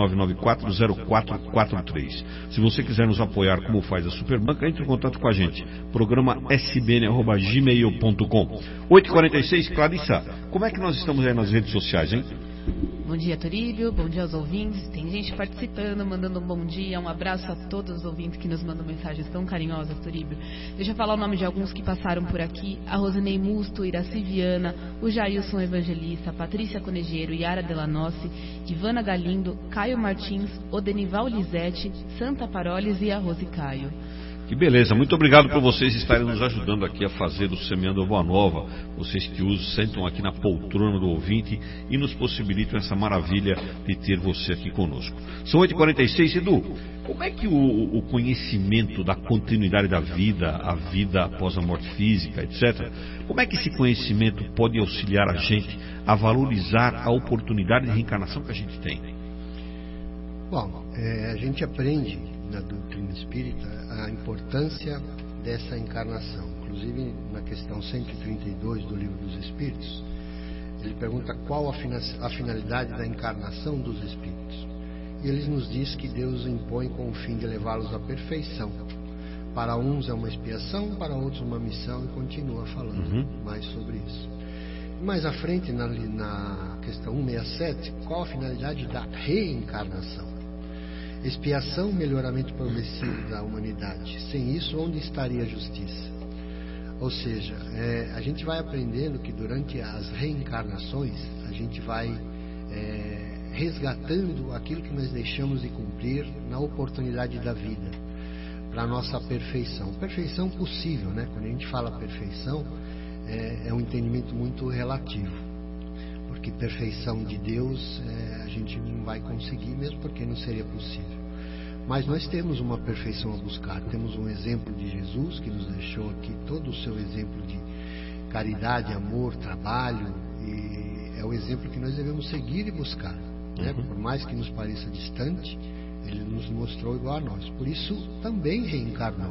4994-0443. Se você quiser nos apoiar como faz a Superbanca, entre em contato com a gente. Programa sbn@gmail.com. 8h46, Clarissa, como é que nós estamos aí nas redes sociais, hein? Bom dia, Toríbio. Bom dia aos ouvintes. Tem gente participando, mandando um bom dia. Um abraço a todos os ouvintes que nos mandam mensagens tão carinhosas, Toríbio. Deixa eu falar o nome de alguns que passaram por aqui. A Rosinei Musto, Iraci Viana, o Jailson Evangelista, a Patrícia Conejeiro, Yara Delanossi, Ivana Galindo, Caio Martins, Odenival Lisete, Santa Paroles e a Rose Caio. Que beleza, muito obrigado por vocês estarem nos ajudando aqui a fazer o Semeando a Boa Nova. Vocês que sentam aqui na poltrona do ouvinte e nos possibilitam essa maravilha de ter você aqui conosco. São 8h46, Edu, como é que o conhecimento da continuidade da vida, a vida após a morte física, etc., como é que esse conhecimento pode auxiliar a gente a valorizar a oportunidade de reencarnação que a gente tem? Bom, a gente aprende na doutrina espírita a importância dessa encarnação. Inclusive na questão 132 do Livro dos Espíritos, ele pergunta qual a finalidade da encarnação dos espíritos. E ele nos diz que Deus impõe com o fim de levá-los à perfeição. Para uns é uma expiação, para outros uma missão, e continua falando mais sobre isso. Mais à frente, na questão 167, qual a finalidade da reencarnação? Expiação, melhoramento progressivo da humanidade. Sem isso, onde estaria a justiça? Ou seja, a gente vai aprendendo que durante as reencarnações, a gente vai resgatando aquilo que nós deixamos de cumprir na oportunidade da vida, para a nossa perfeição. Perfeição possível, né? Quando a gente fala perfeição, é um entendimento muito relativo. Porque perfeição de Deus a gente não vai conseguir, mesmo porque não seria possível. Mas nós temos uma perfeição a buscar. Temos um exemplo de Jesus que nos deixou aqui todo o seu exemplo de caridade, amor, trabalho, e é o exemplo que nós devemos seguir e buscar, né? Por mais que nos pareça distante, ele nos mostrou igual a nós. Por isso também reencarnou.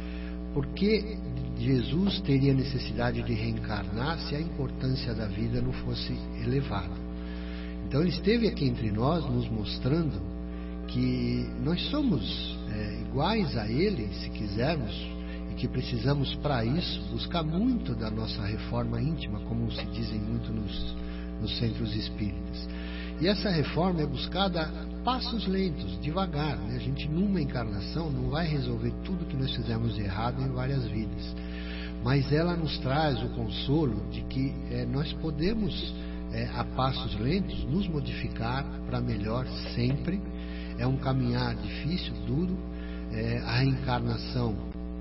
Porque Jesus teria necessidade de reencarnar se a importância da vida não fosse elevada. Então ele esteve aqui entre nós nos mostrando que nós somos iguais a ele, se quisermos, e que precisamos para isso buscar muito da nossa reforma íntima, como se dizem muito nos centros espíritas. E essa reforma é buscada a passos lentos, devagar, né? A gente numa encarnação não vai resolver tudo que nós fizemos de errado em várias vidas, mas ela nos traz o consolo de que nós podemos a passos lentos nos modificar para melhor sempre. É um caminhar difícil, duro. A reencarnação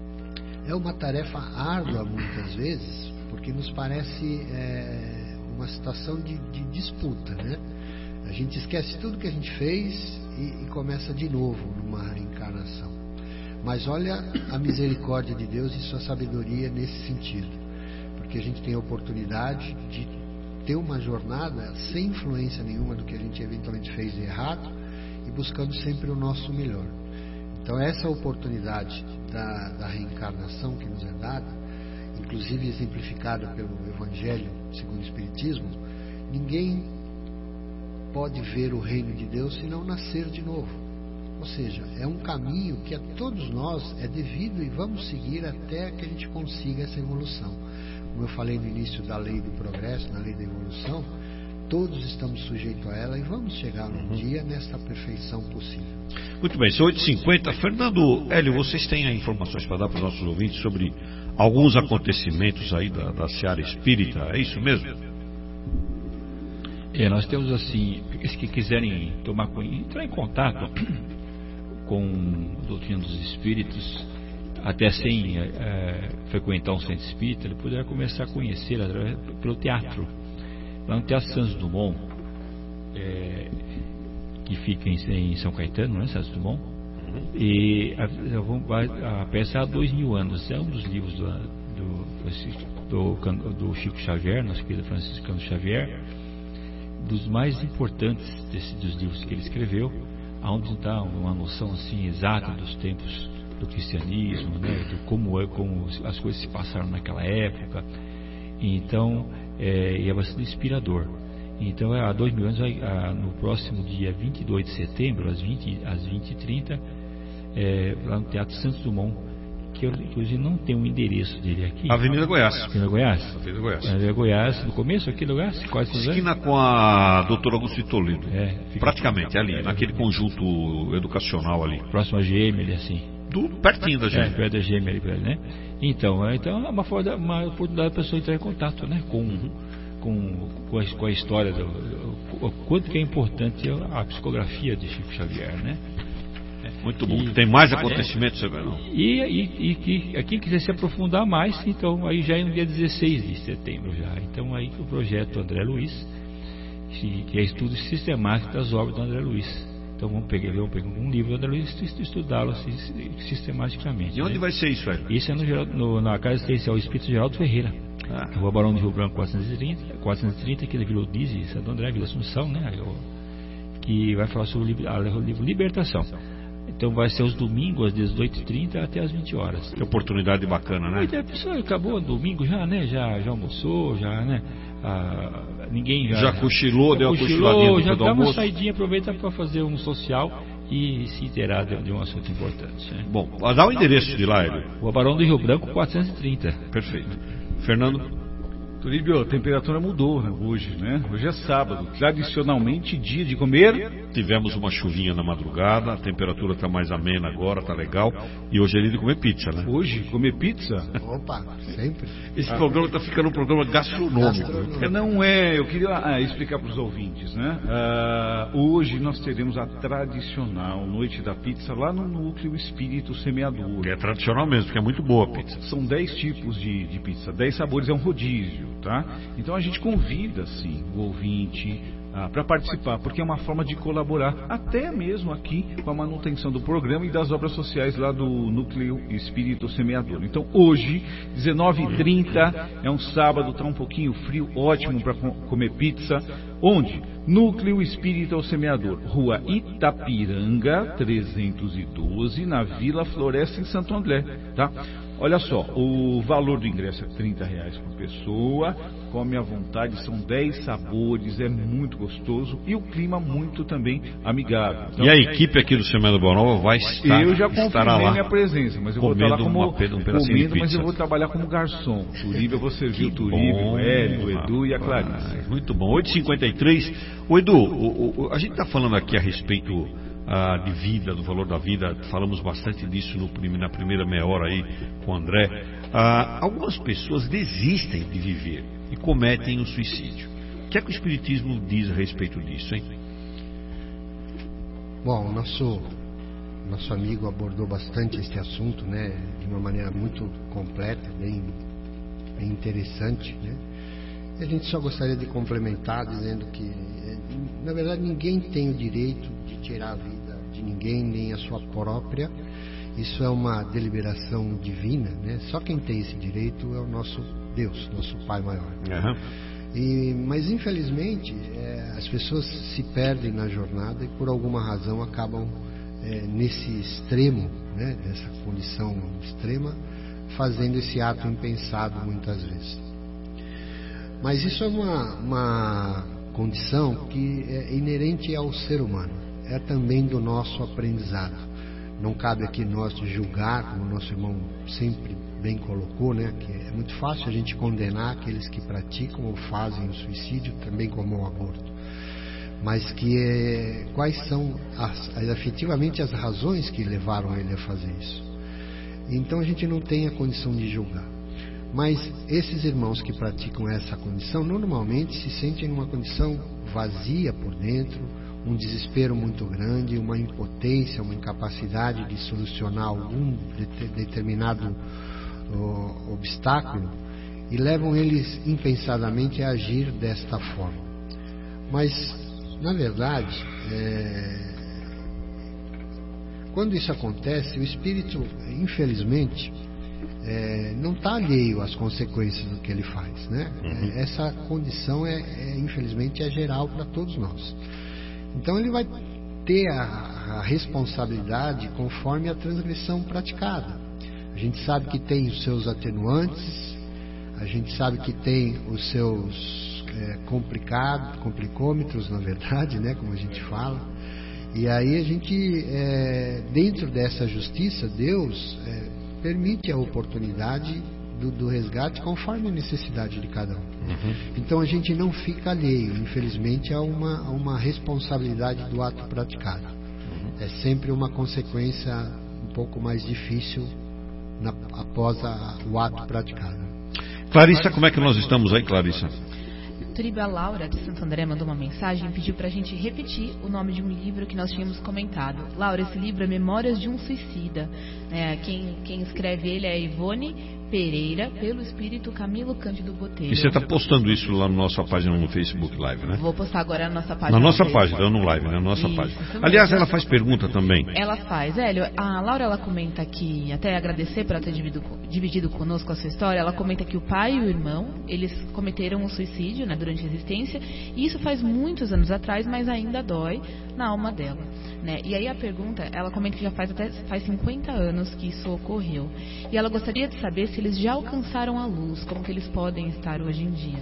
é uma tarefa árdua muitas vezes, porque nos parece uma situação de disputa, né? A gente esquece tudo que a gente fez e começa de novo numa reencarnação. Mas olha a misericórdia de Deus e sua sabedoria nesse sentido, porque a gente tem a oportunidade de ter uma jornada sem influência nenhuma do que a gente eventualmente fez de errado e buscando sempre o nosso melhor. Então essa oportunidade da reencarnação que nos é dada, inclusive exemplificada pelo Evangelho segundo o Espiritismo, ninguém pode ver o reino de Deus se não nascer de novo. Ou seja, é um caminho que a todos nós é devido e vamos seguir até que a gente consiga essa evolução. Como eu falei no início da lei do progresso, na lei da evolução, todos estamos sujeitos a ela e vamos chegar um dia nessa perfeição possível. Muito bem, são 8h50. Fernando, Hélio, vocês têm informações para dar para os nossos ouvintes sobre alguns acontecimentos aí da seara espírita, é isso mesmo? Nós temos assim, aqueles que quiserem entrar em contato com a doutrina dos espíritos, até sem frequentar um centro espírita, ele poderá começar a conhecer pelo teatro. Lá no Teatro Santos Dumont que fica em São Caetano, né, Santos Dumont. E a peça há 2000 anos. É um dos livros do Chico Xavier, nosso querido franciscano Xavier, dos mais importantes dos livros que ele escreveu, onde dá uma noção assim exata dos tempos do cristianismo, né, de como as coisas se passaram naquela época. Então é bastante inspirador. Então há 2000 anos, no próximo dia 22 de setembro, às 20h30, lá no Teatro Santos Dumont, que eu inclusive não tenho o endereço dele aqui. Avenida Goiás. Avenida Goiás, no começo aqui do Goiás? Esquina com a Dr. Augusto de Toledo. Praticamente ali, naquele conjunto educacional ali. Próximo a GM, assim. Pertinho da GM. Perto da GM ali, né? Então é uma oportunidade da pessoa entrar em contato, né? Com a história, o quanto que é importante a psicografia de Chico Xavier, né? Muito bom. Tem mais acontecimentos, não? E quem quiser se aprofundar mais, então aí já é no dia 16 de setembro já. Então aí o projeto André Luiz, que é estudo sistemático das obras do André Luiz. Então vamos pegar um livro do André Luiz e estudá-lo sistematicamente. E onde vai ser isso, velho? Isso é na Casa Existencial Espírito Geraldo Ferreira. Rua Barão do Rio Branco 430, aqui da Vila Odise, Santo André, Vila Assunção, né? Que vai falar sobre o livro Libertação. Então vai ser os domingos às 18h30 até às 20 horas. Que oportunidade bacana, né? A pessoa acabou domingo já, né? Já almoçou, já, né? Ninguém já cochilou, deu uma cochiladinha já do dá almoço. Uma saidinha, aproveita para fazer um social e se inteirar de um assunto importante, né? Bom, dá o endereço de lá, Hélio. Rua Barão do Rio Branco 430. Perfeito. Fernando? Turíbio, a temperatura mudou, né, hoje, né? Hoje é sábado, tradicionalmente dia de comer. Tivemos uma chuvinha na madrugada, a temperatura está mais amena agora, tá legal. E hoje é dia de comer pizza, né? Hoje, comer pizza? Opa, sempre. Esse programa está ficando um programa gastronômico. Não é, eu queria explicar para os ouvintes, né? Hoje nós teremos a tradicional Noite da Pizza lá no Núcleo Espírito Semeador. Que é tradicional mesmo, porque é muito boa a pizza. São 10 tipos de pizza, 10 sabores, é um rodízio. Tá? Então a gente convida sim, o ouvinte para participar, porque é uma forma de colaborar até mesmo aqui com a manutenção do programa e das obras sociais lá do Núcleo Espírito Semeador. Então hoje, 19h30, é um sábado, está um pouquinho frio, ótimo para comer pizza. Onde? Núcleo Espírito Semeador, Rua Itapiranga 312, na Vila Floresta, em Santo André, tá? Olha só, o valor do ingresso é R$30 por pessoa, come à vontade, são 10 sabores, é muito gostoso e o clima muito também amigável. Então, e a equipe aqui do Semeando Boa Nova vai estar eu já confirmei minha presença, mas eu vou estar lá como comendo, mas eu vou trabalhar como garçom. Turíbio, eu vou servir o Turíbio, o Hélio, o Edu e a Clarice. Muito bom, 8h53. O Edu, a gente está falando aqui a respeito de vida, do valor da vida, falamos bastante disso na primeira meia hora aí com o André. Algumas pessoas desistem de viver e cometem o suicídio. O que é que o Espiritismo diz a respeito disso, hein? Bom, nosso amigo abordou bastante este assunto, né, de uma maneira muito completa, bem interessante, né? E a gente só gostaria de complementar dizendo que, na verdade, ninguém tem o direito de tirar a vida de ninguém, nem a sua própria. Isso é uma deliberação divina, né? Só quem tem esse direito é o nosso Deus, nosso Pai maior. Mas infelizmente as pessoas se perdem na jornada e por alguma razão acabam nesse extremo, né, dessa condição extrema, fazendo esse ato impensado muitas vezes. Mas isso é uma condição que é inerente ao ser humano, é também do nosso aprendizado. Não cabe aqui nós julgar, como o nosso irmão sempre bem colocou, né, que é muito fácil a gente condenar aqueles que praticam ou fazem o suicídio, também como o aborto. Mas quais são efetivamente as razões que levaram ele a fazer isso. Então a gente não tem a condição de julgar. Mas esses irmãos que praticam essa condição normalmente se sentem numa condição vazia por dentro, um desespero muito grande, uma impotência, uma incapacidade de solucionar algum determinado obstáculo, e levam eles impensadamente a agir desta forma. Mas Na verdade, quando isso acontece, o espírito, infelizmente, não está alheio às consequências do que ele faz, né? Essa condição infelizmente é geral para todos nós. Então ele vai ter a responsabilidade conforme a transgressão praticada. A gente sabe que tem os seus atenuantes, a gente sabe que tem os seus complicômetros, na verdade, né, como a gente fala. E aí a gente, dentro dessa justiça, Deus permite a oportunidade do resgate conforme a necessidade de cada um. Então a gente não fica alheio, infelizmente, a uma responsabilidade do ato praticado. É sempre uma consequência um pouco mais difícil após o ato praticado. Clarissa, como é que nós estamos aí, Clarissa? A Laura de Santo André mandou uma mensagem e pediu pra gente repetir o nome de um livro que nós tínhamos comentado. Laura, esse livro é Memórias de um Suicida. Quem escreve ele é Ivone Pereira, pelo espírito Camilo Cândido Botelho. E você está postando isso lá na nossa página no Facebook Live, né? Vou postar agora na nossa página. Na nossa página, não no Live, né? Na nossa página. Aliás, ela faz pergunta também. Ela faz, Hélio. A Laura, ela comenta que, até agradecer por ela ter dividido conosco a sua história, ela comenta que o pai e o irmão, eles cometeram um suicídio, né, durante a existência, e isso faz muitos anos atrás, mas ainda dói na alma dela, né? E aí a pergunta, ela comenta que já faz 50 anos que isso ocorreu. E ela gostaria de saber se eles já alcançaram a luz, como que eles podem estar hoje em dia.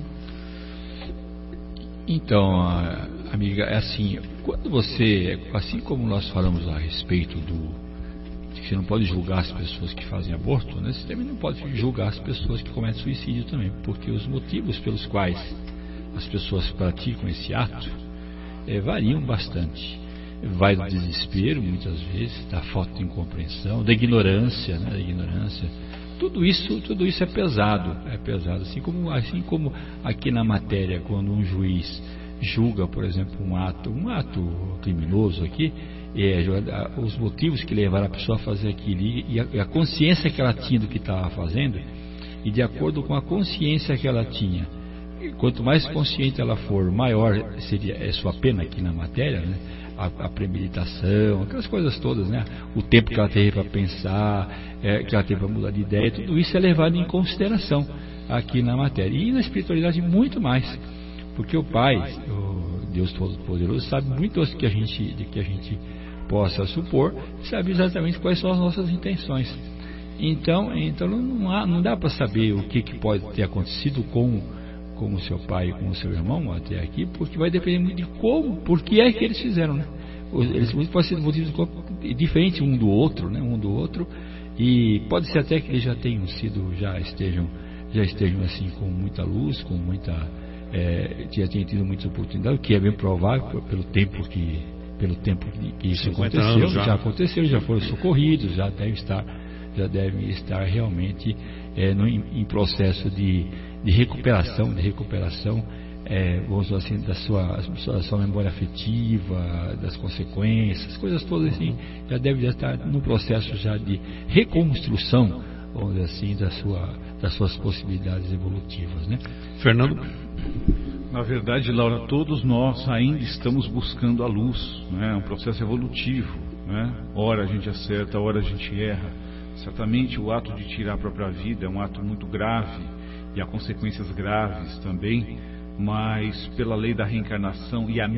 Então, amiga, é assim, quando você, assim como nós falamos a respeito de que você não pode julgar as pessoas que fazem aborto, né, você também não pode julgar as pessoas que cometem suicídio também, porque os motivos pelos quais as pessoas praticam esse ato variam bastante. Vai do desespero, muitas vezes, da falta de incompreensão, da ignorância, né, Tudo isso é pesado, assim como aqui na matéria, quando um juiz julga, por exemplo, um ato criminoso aqui, os motivos que levaram a pessoa a fazer aquilo e a consciência que ela tinha do que estava fazendo, e de acordo com a consciência que ela tinha, e quanto mais consciente ela for, maior seria sua pena aqui na matéria, né? A premeditação, aquelas coisas todas, né? O tempo que ela teve para pensar, que ela teve para mudar de ideia, tudo isso é levado em consideração aqui na matéria. E na espiritualidade muito mais, porque o Pai, o Deus Todo-Poderoso, sabe muito do que a gente possa supor, sabe exatamente quais são as nossas intenções. Então não dá para saber o que pode ter acontecido com o seu pai e com o seu irmão até aqui, porque vai depender muito de por que é que eles fizeram, né? Eles podem ser motivos diferentes um do outro, né? E pode ser até que eles já estejam assim com muita luz, com muita já tenham tido muitas oportunidades, o que é bem provável pelo tempo que isso aconteceu, já aconteceu, já foram socorridos, já devem estar realmente em processo de recuperação, vamos dizer assim, da sua memória afetiva, das consequências, coisas todas assim, já deve estar no processo já de reconstrução, vamos dizer assim, das suas possibilidades evolutivas, né? Fernando? Na verdade, Laura, todos nós ainda estamos buscando a luz, né? É um processo evolutivo, né? Ora a gente acerta, ora a gente erra. Certamente o ato de tirar a própria vida é um ato muito grave e há consequências graves também, mas pela lei da reencarnação e a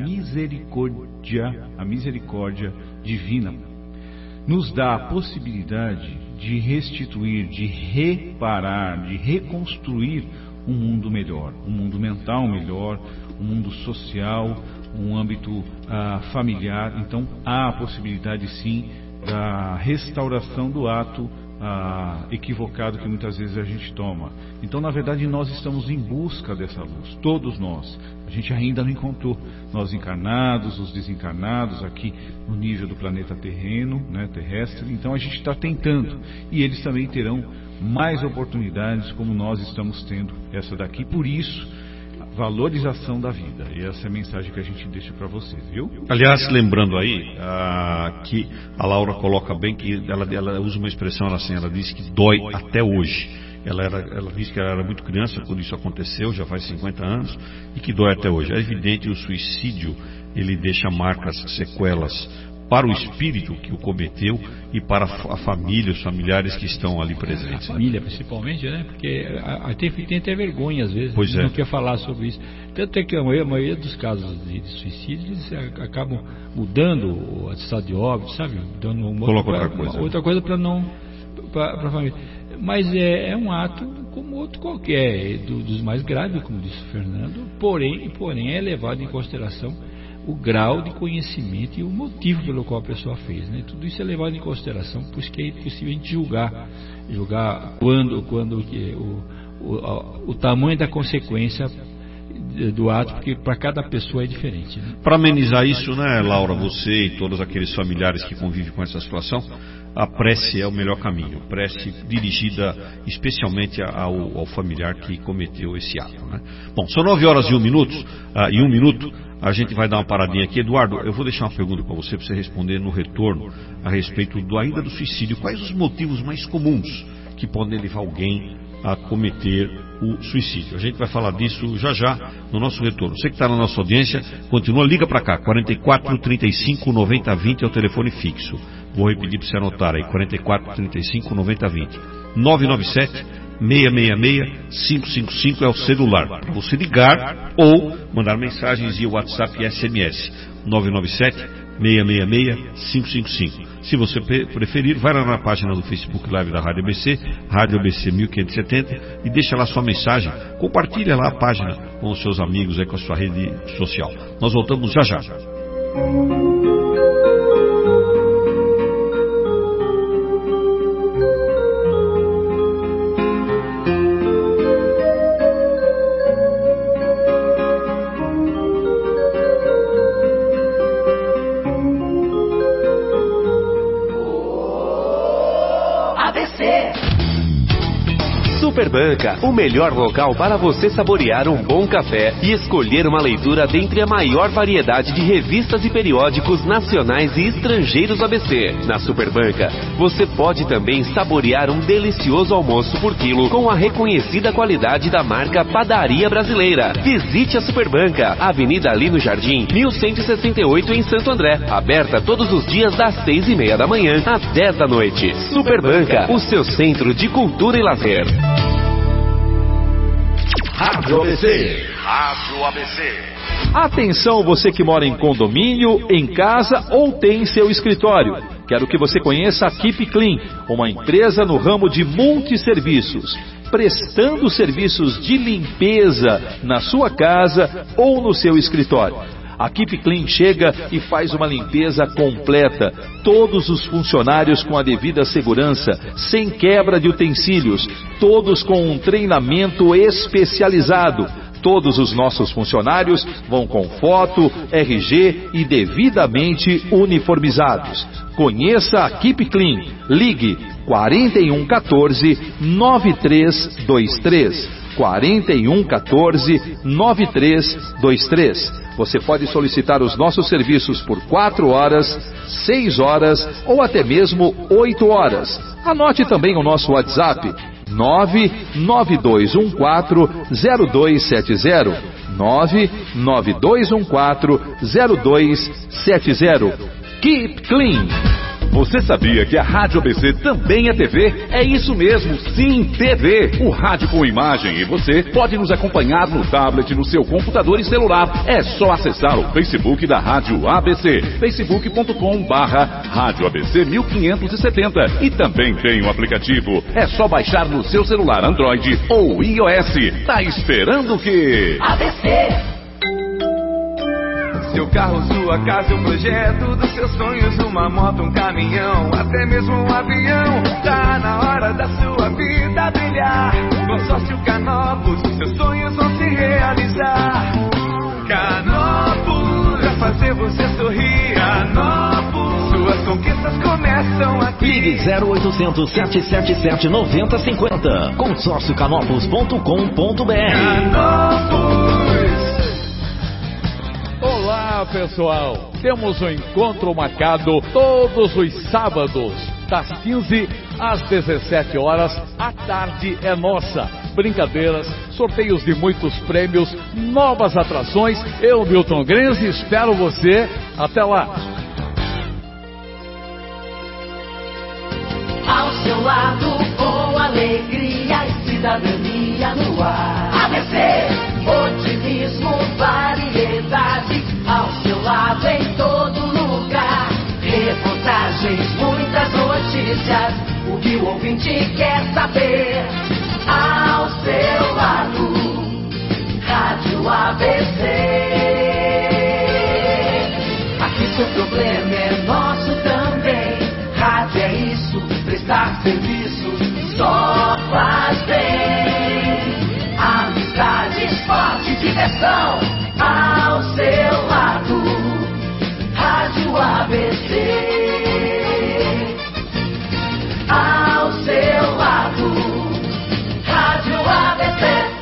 misericórdia divina nos dá a possibilidade de restituir, de reparar, de reconstruir um mundo melhor, um mundo mental melhor, um mundo social, um âmbito familiar. Então há a possibilidade sim da restauração do ato equivocado que muitas vezes a gente toma. Então, na verdade, nós estamos em busca dessa luz, todos nós. A gente ainda não encontrou, nós encarnados, os desencarnados aqui no nível do planeta terreno, né, terrestre. Então a gente está tentando, e eles também terão mais oportunidades como nós estamos tendo essa daqui. Por isso, valorização da vida. E essa é a mensagem que a gente deixa para vocês, viu? Aliás, lembrando aí que a Laura coloca bem que ela usa uma expressão assim, ela diz que dói até hoje. Ela disse que ela era muito criança quando isso aconteceu, já faz 50 anos, e que dói até hoje. É evidente que o suicídio, ele deixa marcas, sequelas para o espírito que o cometeu e para a família, os familiares que estão ali presentes. A família, principalmente, né? Porque tem até vergonha, às vezes, pois não quer falar sobre isso. Tanto é que a maioria dos casos de suicídio, eles acabam mudando o estado de óbito, sabe? Dando outra coisa para a família. Mas é um ato como outro qualquer, dos mais graves, como disse o Fernando, porém é levado em consideração o grau de conhecimento e o motivo pelo qual a pessoa fez, né? Tudo isso é levado em consideração, por isso que é impossível a gente julgar quando o tamanho da consequência do ato, porque para cada pessoa é diferente, né? Para amenizar isso, né, Laura, você e todos aqueles familiares que convivem com essa situação, a prece é o melhor caminho, prece dirigida especialmente ao familiar que cometeu esse ato, né? Bom, são 9 horas e 1 minuto, a gente vai dar uma paradinha aqui. Eduardo, eu vou deixar uma pergunta para você responder no retorno a respeito ainda do suicídio. Quais os motivos mais comuns que podem levar alguém a cometer o suicídio? A gente vai falar disso já no nosso retorno. Você que está na nossa audiência, continua, liga para cá, 44 35 90 20 é o telefone fixo. Vou repetir para você anotar aí, 44 35 90 20. 997 666-555 é o celular para você ligar ou mandar mensagens via WhatsApp e SMS 997-666-555. Se você preferir, vai lá na página do Facebook Live da Rádio ABC, Rádio ABC 1570, e deixa lá sua mensagem, compartilha lá a página com os seus amigos, com a sua rede social. Nós voltamos já. Superbanca, o melhor local para você saborear um bom café e escolher uma leitura dentre a maior variedade de revistas e periódicos nacionais e estrangeiros ABC. Na Superbanca, você pode também saborear um delicioso almoço por quilo com a reconhecida qualidade da marca Padaria Brasileira. Visite a Superbanca, Avenida Lino Jardim, 1168 em Santo André. Aberta todos os dias das 6:30 da manhã às 10 da noite. Superbanca, o seu centro de cultura e lazer. Rádio ABC. Rádio ABC. Atenção, você que mora em condomínio, em casa ou tem seu escritório. Quero que você conheça a Keep Clean, uma empresa no ramo de multisserviços, prestando serviços de limpeza na sua casa ou no seu escritório. A Keep Clean chega e faz uma limpeza completa. Todos os funcionários com a devida segurança, sem quebra de utensílios, todos com um treinamento especializado. Todos os nossos funcionários vão com foto, RG e devidamente uniformizados. Conheça a Keep Clean. Ligue 4114-9323. 4114-9323. Você pode solicitar os nossos serviços por 4 horas, 6 horas ou até mesmo 8 horas. Anote também o nosso WhatsApp 99214-0270. 99214-0270. Keep Clean. Você sabia que a Rádio ABC também é TV? É isso mesmo, sim, TV. O rádio com imagem e você pode nos acompanhar no tablet, no seu computador e celular. É só acessar o Facebook da Rádio ABC, facebook.com/Rádio ABC 1570. E também tem o aplicativo. É só baixar no seu celular Android ou iOS. Tá esperando o quê? ABC. Seu carro, sua casa, o projeto dos seus sonhos, uma moto, um caminhão, até mesmo um avião. Tá na hora da sua vida brilhar. Consórcio Canopus, seus sonhos vão se realizar. Canopus, pra fazer você sorrir. Canopus, suas conquistas começam aqui. Ligue 0800 777 9050. consórciocanopus.com.br. Canopus. Olá, pessoal! Temos um encontro marcado todos os sábados, das 15 às 17 horas, a tarde é nossa. Brincadeiras, sorteios de muitos prêmios, novas atrações. Eu, Milton Grenze, espero você. Até lá. Ao seu lado, com alegria e cidadania no ar. ABC, otimismo, variedade. Ao seu lado, em todo lugar. Reportagens, muitas notícias. O que o ouvinte quer saber. Ao seu lado, Rádio ABC. Aqui seu problema é nosso também. Rádio é isso, prestar serviço só faz bem. Amizade, esporte, diversão. Ao seu lado, Rádio ABC. Ao seu lado, Rádio ABC.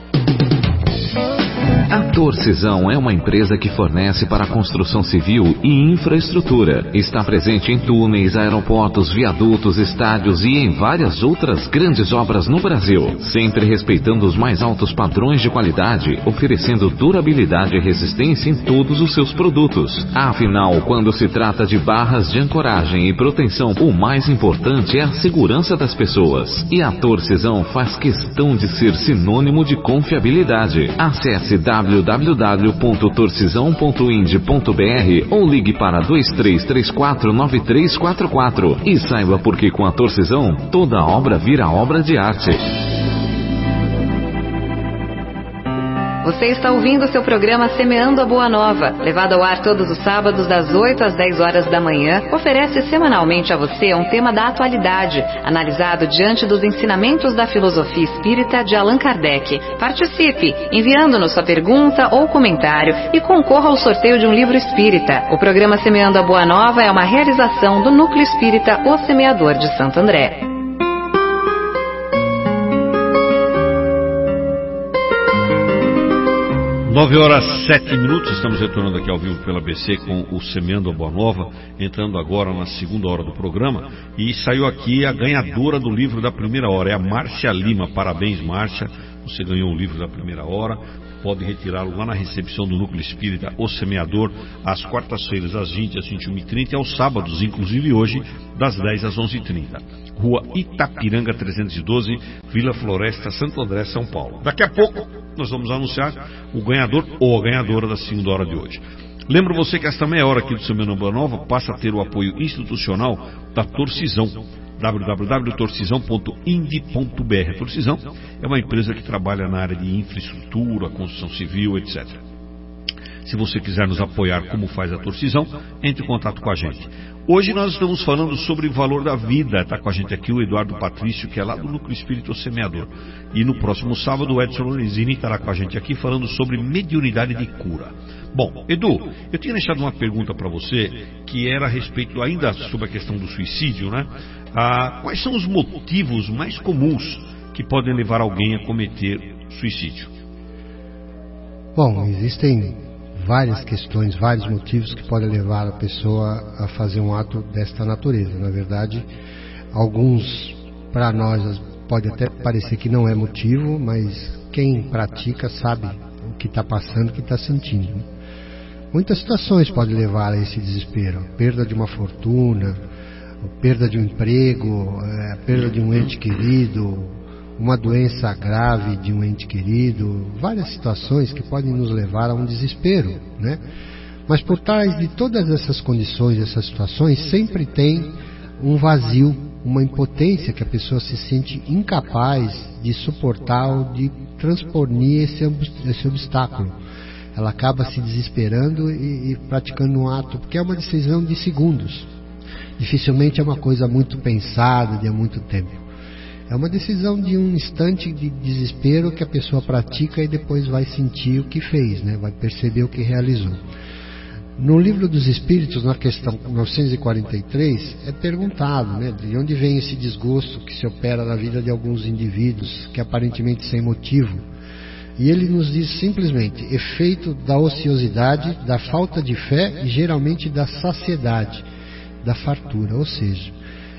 A Torcisão é uma empresa que fornece para a construção civil e infraestrutura. Está presente em túneis, aeroportos, viadutos, estádios e em várias outras grandes obras no Brasil, sempre respeitando os mais altos padrões de qualidade, oferecendo durabilidade e resistência em todos os seus produtos. Afinal, quando se trata de barras de ancoragem e proteção, o mais importante é a segurança das pessoas. E a Torcisão faz questão de ser sinônimo de confiabilidade. Acesse www.torcisão.ind.br ou ligue para 2334-9344 e saiba porque com a Torcisão toda obra vira obra de arte. Você está ouvindo o seu programa Semeando a Boa Nova, levado ao ar todos os sábados das 8 às 10 horas da manhã, oferece semanalmente a você um tema da atualidade, analisado diante dos ensinamentos da filosofia espírita de Allan Kardec. Participe, enviando-nos sua pergunta ou comentário e concorra ao sorteio de um livro espírita. O programa Semeando a Boa Nova é uma realização do Núcleo Espírita O Semeador de Santo André. 9 horas 7 minutos, estamos retornando aqui ao vivo pela ABC com o Semeando a Boa Nova, entrando agora na segunda hora do programa, e saiu aqui a ganhadora do livro da primeira hora, é a Márcia Lima. Parabéns, Márcia, você ganhou o livro da primeira hora, pode retirá-lo lá na recepção do Núcleo Espírita O Semeador, às quartas-feiras, às 20 às 21h30, e aos sábados, inclusive hoje, das 10 às 11h30. Rua Itapiranga 312, Vila Floresta, Santo André, São Paulo. Daqui a pouco nós vamos anunciar o ganhador ou a ganhadora da segunda hora de hoje. Lembro você que esta meia hora aqui do Semeando a Boa Nova passa a ter o apoio institucional da Torcisão, www.torcisão.ind.br. A Torcisão é uma empresa que trabalha na área de infraestrutura, construção civil, etc. Se você quiser nos apoiar como faz a Torcisão, entre em contato com a gente. Hoje nós estamos falando sobre o valor da vida. Está com a gente aqui o Eduardo Patrício, que é lá do Núcleo Espírita O Semeador. E no próximo sábado o Edson Lorenzini estará com a gente aqui falando sobre mediunidade de cura. Bom, Edu, eu tinha deixado uma pergunta para você, que era a respeito ainda sobre a questão do suicídio, né? Quais são os motivos mais comuns que podem levar alguém a cometer suicídio? Bom, existem várias questões, vários motivos que podem levar a pessoa a fazer um ato desta natureza. Na verdade, alguns para nós pode até parecer que não é motivo, mas quem pratica sabe o que está passando, o que está sentindo. Muitas situações podem levar a esse desespero: a perda de uma fortuna, a perda de um emprego, a perda de um ente querido, uma doença grave de um ente querido, várias situações que podem nos levar a um desespero, né? Mas por trás de todas essas condições, essas situações, sempre tem um vazio, uma impotência que a pessoa se sente incapaz de suportar ou de transpor esse obstáculo. Ela acaba se desesperando e praticando um ato, porque é uma decisão de segundos. Dificilmente é uma coisa muito pensada, de há muito tempo. É uma decisão de um instante de desespero que a pessoa pratica e depois vai sentir o que fez, né? Vai perceber o que realizou. No Livro dos Espíritos, na questão 943, é perguntado, né, de onde vem esse desgosto que se opera na vida de alguns indivíduos, que aparentemente sem motivo. E ele nos diz simplesmente: efeito da ociosidade, da falta de fé e geralmente da saciedade, da fartura. Ou seja,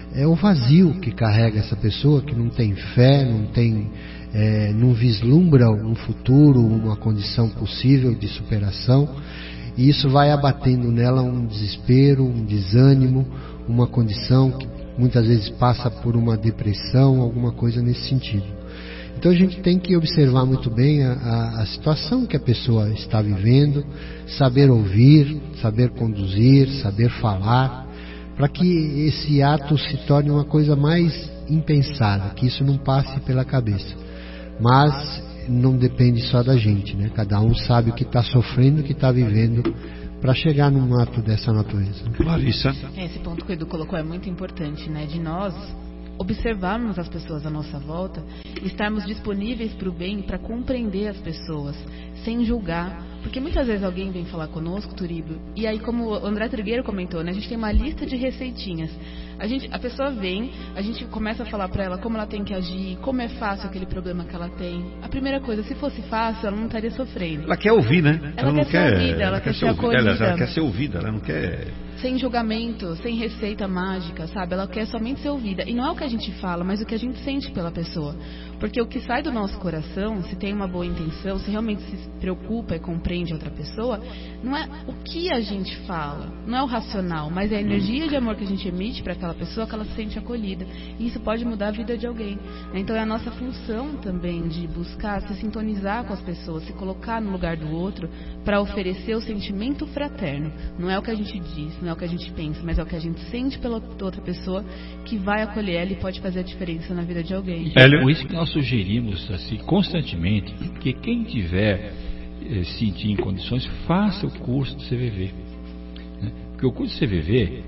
é o vazio que carrega essa pessoa, que não tem fé, não vislumbra um futuro, uma condição possível de superação, e isso vai abatendo nela um desespero, um desânimo, uma condição que muitas vezes passa por uma depressão, alguma coisa nesse sentido. Então a gente tem que observar muito bem a situação que a pessoa está vivendo, saber ouvir, saber conduzir, saber falar, para que esse ato se torne uma coisa mais impensada, que isso não passe pela cabeça. Mas não depende só da gente, né? Cada um sabe o que está sofrendo, o que está vivendo, para chegar num ato dessa natureza. Clarissa? Esse ponto que o Edu colocou é muito importante, né? De nós observarmos as pessoas à nossa volta, estarmos disponíveis para o bem, para compreender as pessoas, sem julgar. Porque muitas vezes alguém vem falar conosco, Turíbio, e aí, como o André Trigueiro comentou, né, a gente tem uma lista de receitinhas. A pessoa vem, a gente começa a falar para ela como ela tem que agir, como é fácil aquele problema que ela tem. A primeira coisa, se fosse fácil, ela não estaria sofrendo. Ela quer ouvir, né? Ela não quer ser ouvida, ela quer ser acolhida. Ela quer ser ouvida, ela não quer... Sem julgamento, sem receita mágica, sabe? Ela quer somente ser ouvida. E não é o que a gente fala, mas o que a gente sente pela pessoa. Porque o que sai do nosso coração, se tem uma boa intenção, se realmente se preocupa e compreende outra pessoa, não é o que a gente fala, não é o racional, mas é a energia de amor que a gente emite para aquela pessoa, que ela se sente acolhida. E isso pode mudar a vida de alguém. Então é a nossa função também de buscar se sintonizar com as pessoas, se colocar no lugar do outro, para oferecer o sentimento fraterno. Não é o que a gente diz, não é o que a gente pensa, mas é o que a gente sente pela outra pessoa, que vai acolher ela e pode fazer a diferença na vida de alguém. É por isso que nós sugerimos assim, constantemente que quem tiver sentir em condições, faça o curso do CVV, né? Porque o curso do CVV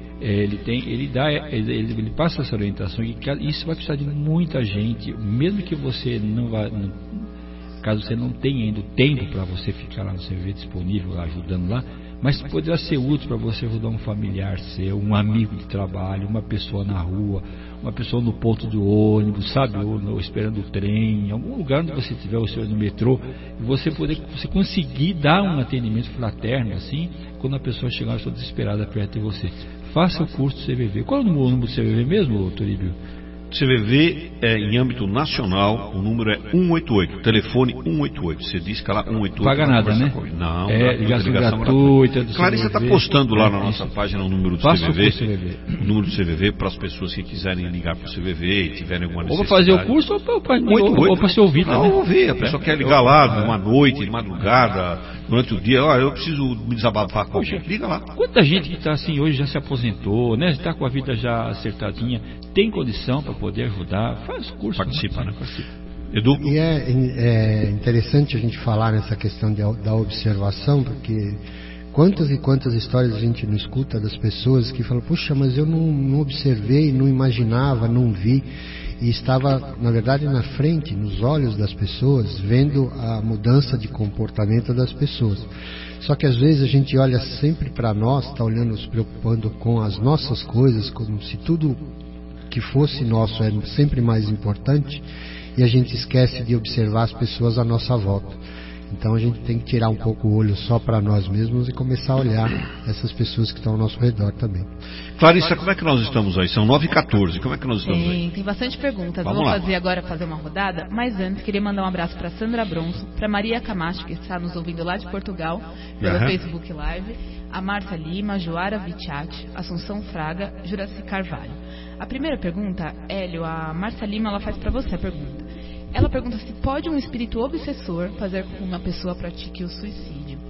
ele passa essa orientação, e isso vai precisar de muita gente, mesmo que você caso você não tenha ainda o tempo para você ficar lá no CVV disponível, ajudando lá, mas poderá ser útil para você ajudar um familiar seu, um amigo de trabalho, uma pessoa na rua, uma pessoa no ponto do ônibus, sabe, ou esperando o trem, em algum lugar onde você estiver, ou seja, no metrô, e você conseguir dar um atendimento fraterno assim, quando a pessoa chegar toda desesperada perto de você. Faça o curso do CVV. Qual é o número do CVV mesmo, Turíbio? CVV é em âmbito nacional, o número é 188, telefone 188. Você diz que lá 188. Paga nada, né? Não, ligação gratuita. Clarissa está postando lá na nossa página o número do CVV. O número do CVV para as pessoas que quiserem ligar para o CVV e tiverem alguma necessidade. Ou para fazer o curso ou para ser ouvido. Não, ouvir. A pessoa quer ligar lá numa noite, de madrugada, durante o dia. Eu preciso me desabafar com alguém. Liga lá. Quanta gente que está assim hoje já se aposentou, né? Está com a vida já acertadinha, tem condição para poder ajudar, faz curso. Participa, né? Edu? E é interessante a gente falar nessa questão da observação, porque quantas e quantas histórias a gente não escuta das pessoas que falam, puxa, mas eu não observei, não imaginava, não vi, e estava, na verdade, na frente, nos olhos das pessoas, vendo a mudança de comportamento das pessoas. Só que às vezes a gente olha sempre para nós, está olhando, se preocupando com as nossas coisas, como se tudo que fosse nosso é sempre mais importante, e a gente esquece de observar as pessoas à nossa volta. Então a gente tem que tirar um pouco o olho só para nós mesmos e começar a olhar essas pessoas que estão ao nosso redor também. Clarissa, como é que nós estamos aí? São 9h14, como é que nós estamos aí? Tem bastante perguntas. Vamos Vou lá. fazer uma rodada, mas antes queria mandar um abraço para Sandra Bronson, para Maria Camacho, que está nos ouvindo lá de Portugal, pelo Facebook Live, a Marta Lima, Joara Vitiati, Assunção Fraga, Juraci Carvalho. A primeira pergunta, Hélio, a Marta Lima, ela faz para você a pergunta. Ela pergunta se pode um espírito obsessor fazer com que uma pessoa pratique o suicídio.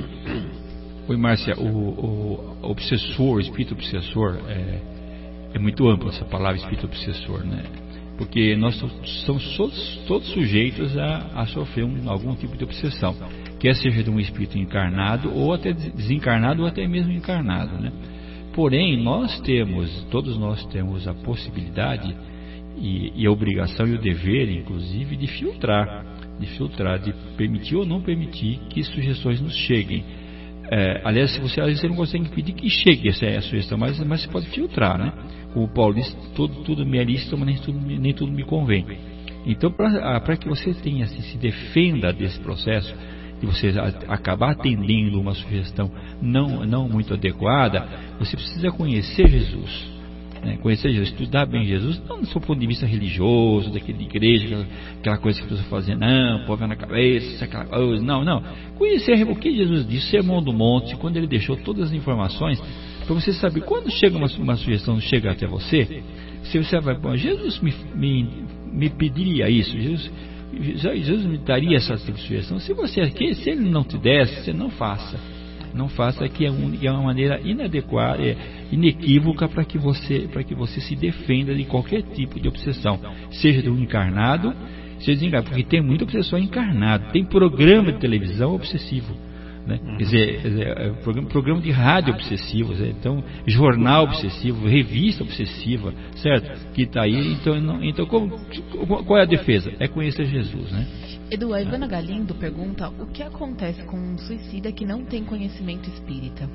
Oi, Márcia, o obsessor, o espírito obsessor, é muito amplo essa palavra espírito obsessor, né? Porque nós somos todos sujeitos a sofrer algum tipo de obsessão, quer seja de um espírito encarnado, ou até desencarnado, ou até mesmo encarnado, né? Porém, todos nós temos a possibilidade e a obrigação e o dever, inclusive, de filtrar, de permitir ou não permitir que sugestões nos cheguem. Aliás, às vezes você não consegue impedir que chegue essa sugestão, mas você pode filtrar, né? Como o Paulo disse, tudo me é lícito, mas nem tudo me convém. Então, para que você tenha, assim, se defenda desse processo, de você acabar atendendo uma sugestão não muito adequada, você precisa conhecer Jesus. Conhecer Jesus, estudar bem Jesus, não do seu ponto de vista religioso, daquele igreja, aquela coisa que a pessoa fazia, não, põe na cabeça, aquela coisa, não. Conhecer o que Jesus disse, Sermão do Monte, quando ele deixou todas as informações, para você saber, quando chega uma sugestão, chega até você, se você vai, bom, Jesus me pediria isso, Jesus me daria essa sugestão. Se ele não te desse, você não faça. Não faça, que é uma maneira inadequada, inequívoca para que você se defenda de qualquer tipo de obsessão, seja do encarnado, seja desencarnado, porque tem muita obsessão encarnado, tem programa de televisão obsessivo, né? Quer dizer, programa de rádio obsessivo, então jornal obsessivo, revista obsessiva, certo? Que está aí, então qual é a defesa? É conhecer Jesus, né? Edu, a Ivana Galindo pergunta: o que acontece com um suicida que não tem conhecimento espírita?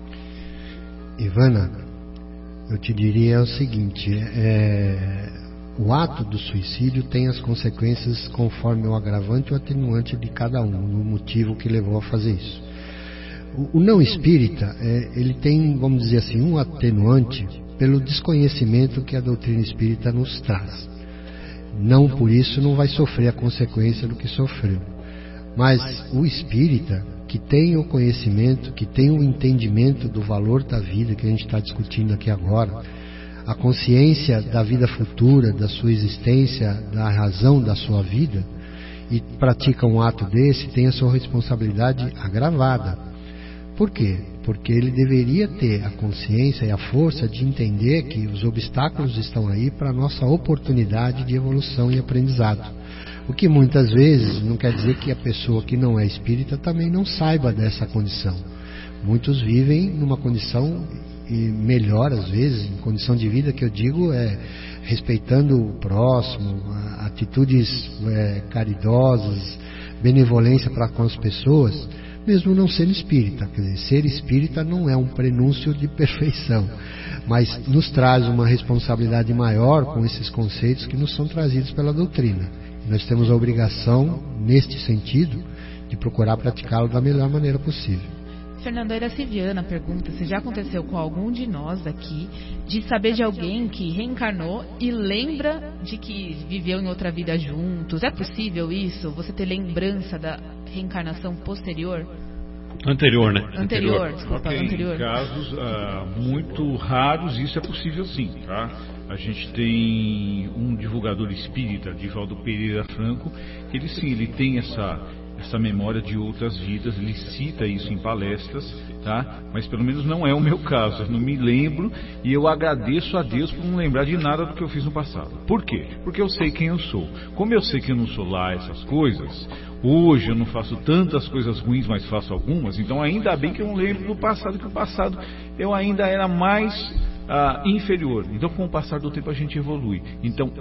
Ivana, eu te diria o seguinte: o ato do suicídio tem as consequências conforme o agravante e o atenuante de cada um, no motivo que levou a fazer isso. O não espírita, ele tem, vamos dizer assim, um atenuante pelo desconhecimento que a doutrina espírita nos traz. Não por isso não vai sofrer a consequência do que sofreu. Mas o espírita, que tem o conhecimento, que tem o entendimento do valor da vida que a gente está discutindo aqui agora, a consciência da vida futura, da sua existência, da razão da sua vida, e pratica um ato desse, tem a sua responsabilidade agravada. Por quê? Porque ele deveria ter a consciência e a força de entender que os obstáculos estão aí para a nossa oportunidade de evolução e aprendizado. O que muitas vezes não quer dizer que a pessoa que não é espírita também não saiba dessa condição. Muitos vivem numa condição melhor, às vezes, em condição de vida que eu digo respeitando o próximo, atitudes caridosas, benevolência para com as pessoas, mesmo não sendo espírita. Quer dizer, ser espírita não é um prenúncio de perfeição, mas nos traz uma responsabilidade maior com esses conceitos que nos são trazidos pela doutrina. E nós temos a obrigação, neste sentido, de procurar praticá-lo da melhor maneira possível. Fernando Iraciviana pergunta se já aconteceu com algum de nós aqui de saber de alguém que reencarnou e lembra de que viveu em outra vida juntos. É possível isso? Você ter lembrança da reencarnação posterior? Anterior, né? Anterior, desculpa, anterior. Em casos muito raros isso é possível sim, tá? A gente tem um divulgador espírita, Divaldo Pereira Franco, que ele tem essa memória de outras vidas, ele cita isso em palestras, tá? Mas pelo menos não é o meu caso, eu não me lembro, e eu agradeço a Deus por não lembrar de nada do que eu fiz no passado. Por quê? Porque eu sei quem eu sou. Como eu sei que eu não sou lá essas coisas, hoje eu não faço tantas coisas ruins, mas faço algumas, então ainda bem que eu não lembro do passado, que o passado eu ainda era mais inferior. Então com o passar do tempo a gente evolui. Então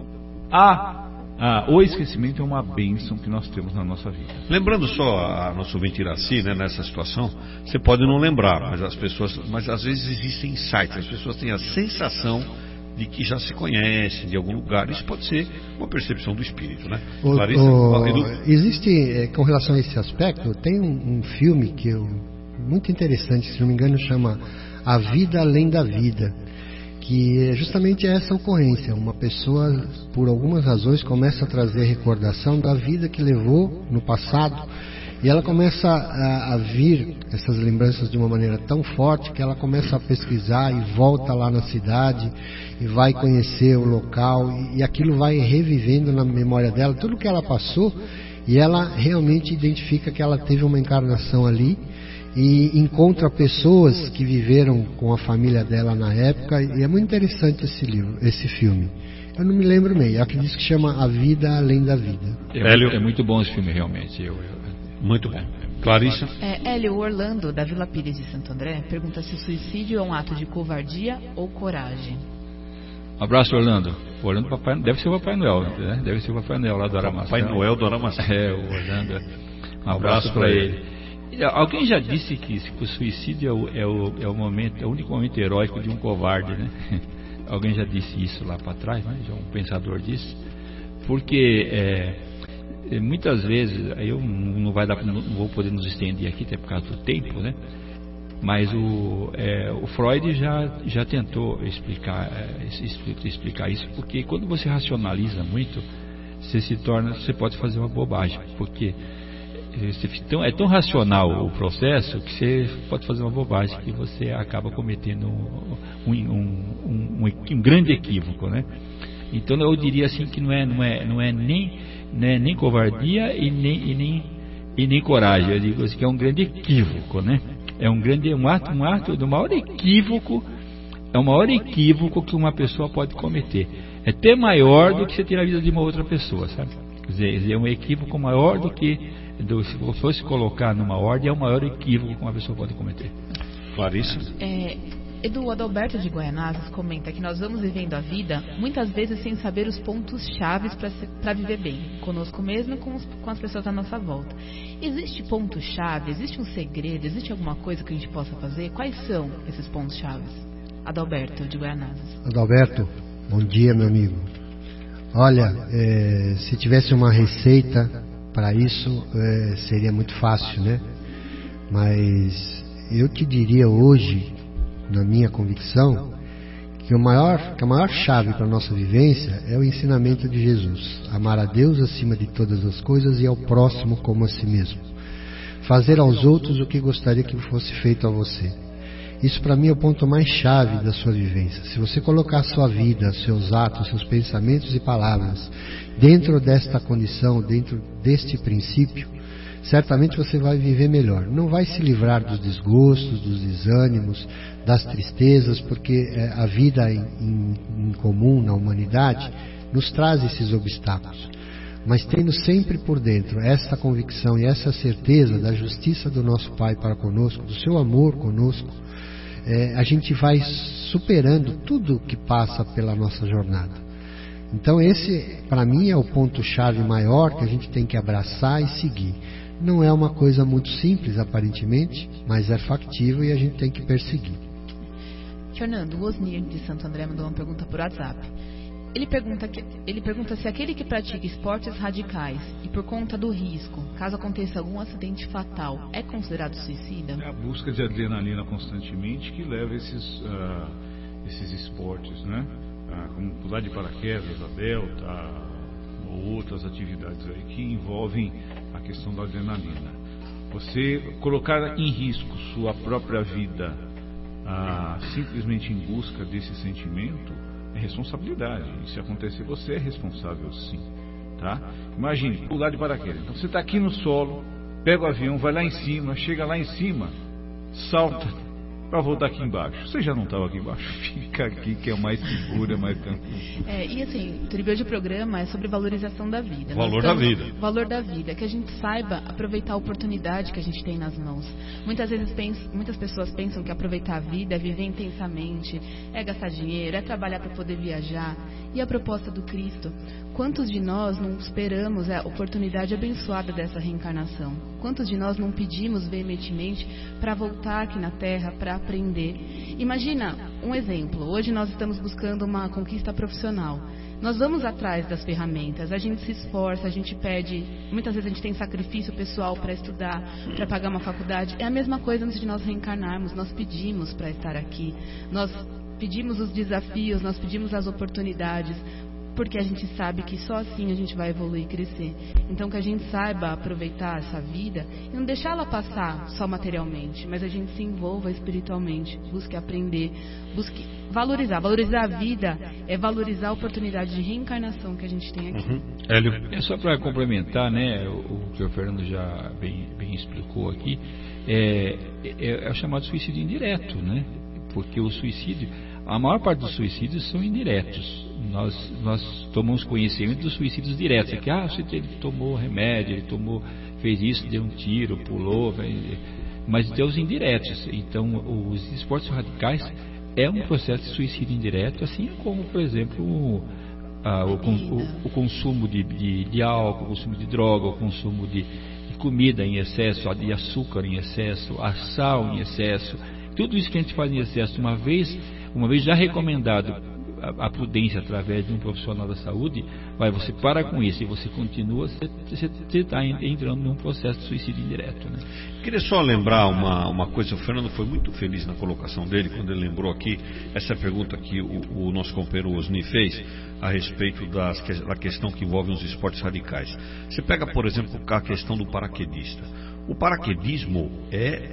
o esquecimento é uma bênção que nós temos na nossa vida. Lembrando só a nosso ouvinte Iraci, né, nessa situação, você pode não lembrar, mas às vezes existem insights, as pessoas têm a sensação de que já se conhecem de algum lugar. Isso pode ser uma percepção do espírito, né? Clarissa, existe, com relação a esse aspecto, tem um filme muito interessante, se não me engano, chama A Vida Além da Vida, que é justamente essa ocorrência. Uma pessoa, por algumas razões, começa a trazer recordação da vida que levou no passado, e ela começa a vir essas lembranças de uma maneira tão forte que ela começa a pesquisar e volta lá na cidade e vai conhecer o local, e aquilo vai revivendo na memória dela tudo que ela passou, e ela realmente identifica que ela teve uma encarnação ali e encontra pessoas que viveram com a família dela na época. E é muito interessante esse filme. Eu não me lembro meio, acredito que chama A Vida Além da Vida. É muito bom esse filme, realmente. Muito bom. Clarissa? Hélio Orlando, da Vila Pires de Santo André, pergunta se o suicídio é um ato de covardia ou coragem. Um abraço, Orlando. Orlando deve ser o Papai Noel, né? Deve ser o Papai Noel lá do Aramaçã. Papai Noel do Aramaçã. O Orlando. Um abraço para ele. Alguém já disse que o suicídio é o único momento heróico de um covarde, né? Alguém já disse isso lá para trás, né? Já um pensador disse. Porque muitas vezes, eu não vou poder nos estender aqui, até por causa do tempo, né? Mas o Freud já tentou explicar isso, porque quando você racionaliza muito, você pode fazer uma bobagem, porque é tão racional o processo que você pode fazer uma bobagem que você acaba cometendo um grande equívoco, né? Então eu diria assim que não é nem covardia e nem coragem. Eu digo assim que é um grande equívoco, né? É um ato do maior equívoco. É o maior equívoco que uma pessoa pode cometer. É até maior do que você ter a vida de uma outra pessoa, sabe? Quer dizer, é um equívoco maior do que se fosse colocar numa ordem, é o maior equívoco que uma pessoa pode cometer. Clarissa? O Adalberto de Guaianazes comenta que nós vamos vivendo a vida muitas vezes sem saber os pontos chaves para viver bem, conosco mesmo e com as pessoas à nossa volta. Existe ponto chave? Existe um segredo? Existe alguma coisa que a gente possa fazer? Quais são esses pontos chaves? Adalberto de Guaianazes. Adalberto, bom dia, meu amigo. Olha, se tivesse uma receita para isso, seria muito fácil, né? Mas eu te diria hoje, na minha convicção, que a maior chave para a nossa vivência é o ensinamento de Jesus. Amar a Deus acima de todas as coisas e ao próximo como a si mesmo. Fazer aos outros o que gostaria que fosse feito a você. Isso para mim é o ponto mais chave da sua vivência. Se você colocar a sua vida, seus atos, seus pensamentos e palavras dentro desta condição, dentro deste princípio, certamente você vai viver melhor. Não vai se livrar dos desgostos, dos desânimos, das tristezas, porque a vida em comum na humanidade nos traz esses obstáculos. Mas tendo sempre por dentro essa convicção e essa certeza da justiça do nosso Pai para conosco, do seu amor conosco, a gente vai superando tudo que passa pela nossa jornada. Então esse, para mim, é o ponto-chave maior que a gente tem que abraçar e seguir. Não é uma coisa muito simples, aparentemente, mas é factível e a gente tem que perseguir. Fernando, o Osnir de Santo André mandou uma pergunta por WhatsApp. Ele pergunta se aquele que pratica esportes radicais e por conta do risco, caso aconteça algum acidente fatal, é considerado suicida? É a busca de adrenalina constantemente que leva esses esportes, né? Como pular de paraquedas, a delta, ou outras atividades aí que envolvem a questão da adrenalina. Você colocar em risco sua própria vida simplesmente em busca desse sentimento é responsabilidade. E se acontecer, você é responsável sim, tá? Imagine, pular de paraquedas. Então você está aqui no solo, pega o avião, vai lá em cima, chega lá em cima, salta para voltar aqui embaixo. Você já não estava aqui embaixo, fica aqui que é mais seguro, é mais tranquilo. E assim, o Tribunal de Programa é sobre valorização da vida. Valor da vida. Valor da vida, que a gente saiba aproveitar a oportunidade que a gente tem nas mãos. Muitas pessoas pensam que aproveitar a vida é viver intensamente, é gastar dinheiro, é trabalhar para poder viajar. E a proposta do Cristo? Quantos de nós não esperamos a oportunidade abençoada dessa reencarnação? Quantos de nós não pedimos veementemente para voltar aqui na Terra, para aprender? Imagina um exemplo. Hoje nós estamos buscando uma conquista profissional. Nós vamos atrás das ferramentas, a gente se esforça, a gente pede, muitas vezes a gente tem sacrifício pessoal para estudar, para pagar uma faculdade. É a mesma coisa antes de nós reencarnarmos, nós pedimos para estar aqui, nós pedimos os desafios, nós pedimos as oportunidades, porque a gente sabe que só assim a gente vai evoluir e crescer. Então que a gente saiba aproveitar essa vida e não deixar ela passar só materialmente, mas a gente se envolva espiritualmente, busque aprender, busque valorizar. Valorizar a vida é valorizar a oportunidade de reencarnação que a gente tem aqui. Hélio, é só para complementar, né, o que o Fernando já bem explicou aqui, é o chamado suicídio indireto, né? Porque o suicídio, a maior parte dos suicídios são indiretos. Nós tomamos conhecimento dos suicídios diretos, que ele tomou remédio, ele fez isso, deu um tiro, pulou, mas tem os indiretos. Então, os esportes radicais é um processo de suicídio indireto, assim como, por exemplo, o consumo de álcool, o consumo de droga, o consumo de comida em excesso, de açúcar em excesso, a sal em excesso. Tudo isso que a gente faz em excesso, uma vez já recomendado a prudência através de um profissional da saúde, você para com isso e você continua, você está entrando num processo de suicídio indireto, né? Queria só lembrar uma coisa. O Fernando foi muito feliz na colocação dele quando ele lembrou aqui essa pergunta que o nosso companheiro Osni fez a respeito da questão que envolve os esportes radicais. Você pega, por exemplo, a questão do paraquedista. O paraquedismo é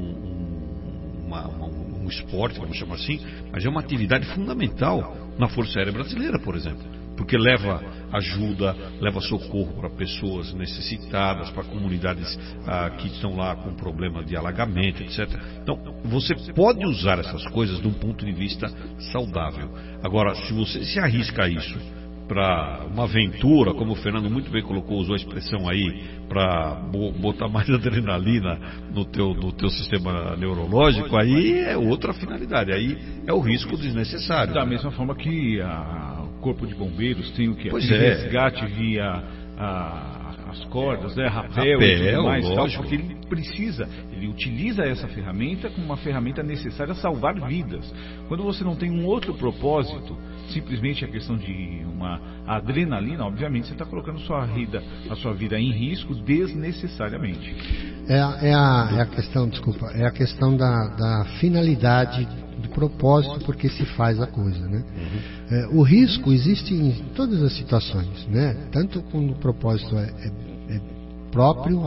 um esporte, vamos chamar assim, mas é uma atividade fundamental na Força Aérea Brasileira, por exemplo, porque leva ajuda, leva socorro para pessoas necessitadas, para comunidades que estão lá com problema de alagamento, etc. Então, você pode usar essas coisas de um ponto de vista saudável. Agora, se você se arrisca a isso para uma aventura, como o Fernando muito bem colocou, usou a expressão aí, para botar mais adrenalina no teu sistema neurológico, aí é outra finalidade, aí é o risco desnecessário. Da mesma forma que o Corpo de Bombeiros tem o que? Pois resgate via as cordas, né? Rapel e tudo mais, tal, porque ele utiliza essa ferramenta como uma ferramenta necessária a salvar vidas. Quando você não tem um outro propósito, simplesmente a questão de uma adrenalina, obviamente você está colocando a sua vida em risco desnecessariamente. É a questão da finalidade, do propósito por que se faz a coisa, né? O risco existe em todas as situações, né? Tanto quando o propósito é próprio,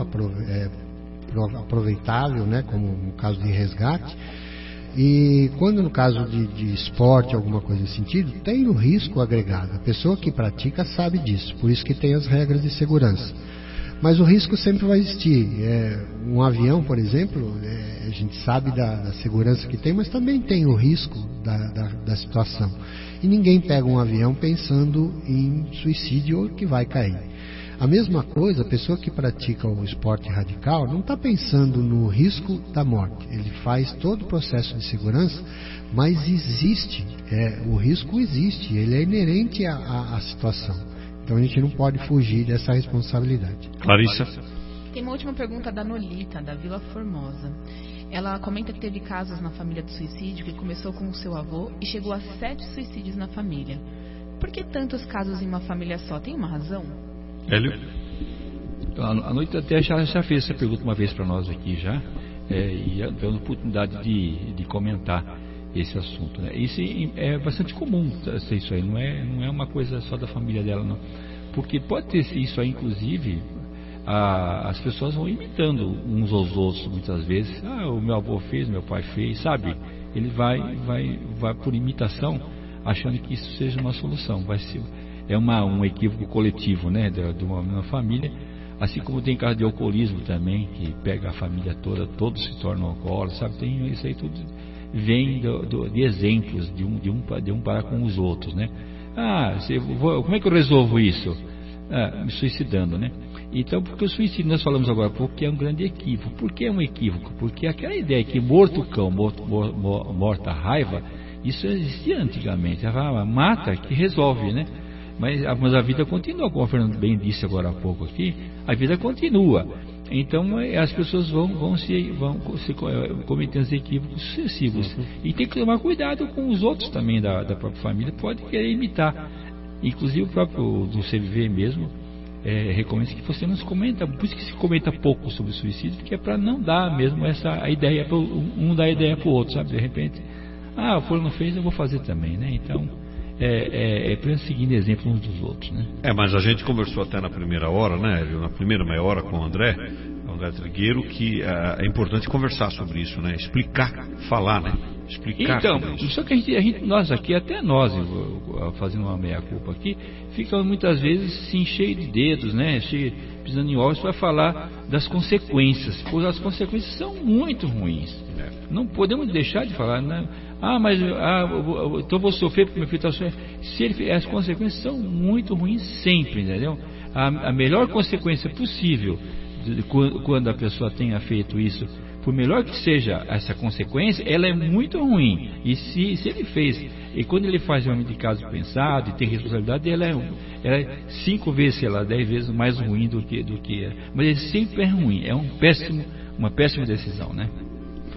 aproveitável, né? Como no caso de resgate, e quando no caso de esporte, alguma coisa nesse sentido, tem o risco agregado. A pessoa que pratica sabe disso, por isso que tem as regras de segurança. Mas o risco sempre vai existir. Um avião, por exemplo, a gente sabe da segurança que tem, mas também tem o risco da situação. E ninguém pega um avião pensando em suicídio ou que vai cair. A mesma coisa, a pessoa que pratica o esporte radical não está pensando no risco da morte. Ele faz todo o processo de segurança, mas existe, o risco existe, ele é inerente à situação. Então a gente não pode fugir dessa responsabilidade. Clarissa? Tem uma última pergunta da Nolita, da Vila Formosa. Ela comenta que teve casos na família do suicídio, que começou com o seu avô e chegou a 7 suicídios na família. Por que tantos casos em uma família só? Tem uma razão? Hélio? A Nolita até já fez essa pergunta uma vez para nós aqui já, e dando oportunidade de comentar esse assunto, né? Isso é bastante comum, isso aí, não é uma coisa só da família dela, não. Porque pode ter isso aí, inclusive, as pessoas vão imitando uns aos outros muitas vezes. O meu avô fez, meu pai fez, sabe? Ele vai por imitação, achando que isso seja uma solução. É um equívoco coletivo, né? De uma família. Assim como tem caso de alcoolismo também, que pega a família toda, todos se tornam alcoólatras, sabe? Tem isso aí tudo. Vem de exemplos de um para com os outros, né? Como é que eu resolvo isso? Me suicidando, né? Então, porque o suicídio, nós falamos agora, porque é um grande equívoco. Por que é um equívoco? Porque aquela ideia que morto o cão, morta a raiva, isso existia antigamente. Mata que resolve, né? Mas a vida continua, como o Fernando bem disse agora há pouco aqui, a vida continua. Então as pessoas vão cometendo equívocos sucessivos. E tem que tomar cuidado com os outros também da própria família, pode querer imitar. Inclusive o próprio do CVV mesmo recomenda que você não se comenta, por isso que se comenta pouco sobre o suicídio, porque é para não dar mesmo a ideia, um dar a ideia para o outro, sabe? De repente, o fulano fez, eu vou fazer também, né? Então para seguir exemplo uns dos outros, né? Mas a gente conversou até na primeira hora, né? Na primeira meia hora com o André Trigueiro, que é importante conversar sobre isso, né? Explicar, falar, né? Explicar. Então, só que nós aqui, até nós, fazendo uma meia-culpa aqui, ficamos muitas vezes assim, cheios de dedos, né? Pisando em ovos para falar das consequências, pois as consequências são muito ruins. Não podemos deixar de falar, né? Então vou sofrer porque meu filho está sofrendo. As consequências são muito ruins sempre, entendeu? A melhor consequência possível quando a pessoa tenha feito isso, por melhor que seja essa consequência, ela é muito ruim. E se ele fez, e quando ele faz realmente de caso pensado e tem responsabilidade, ela é 5 vezes, 10 vezes mais ruim do que é. Mas ele sempre é ruim, é uma péssima decisão, né?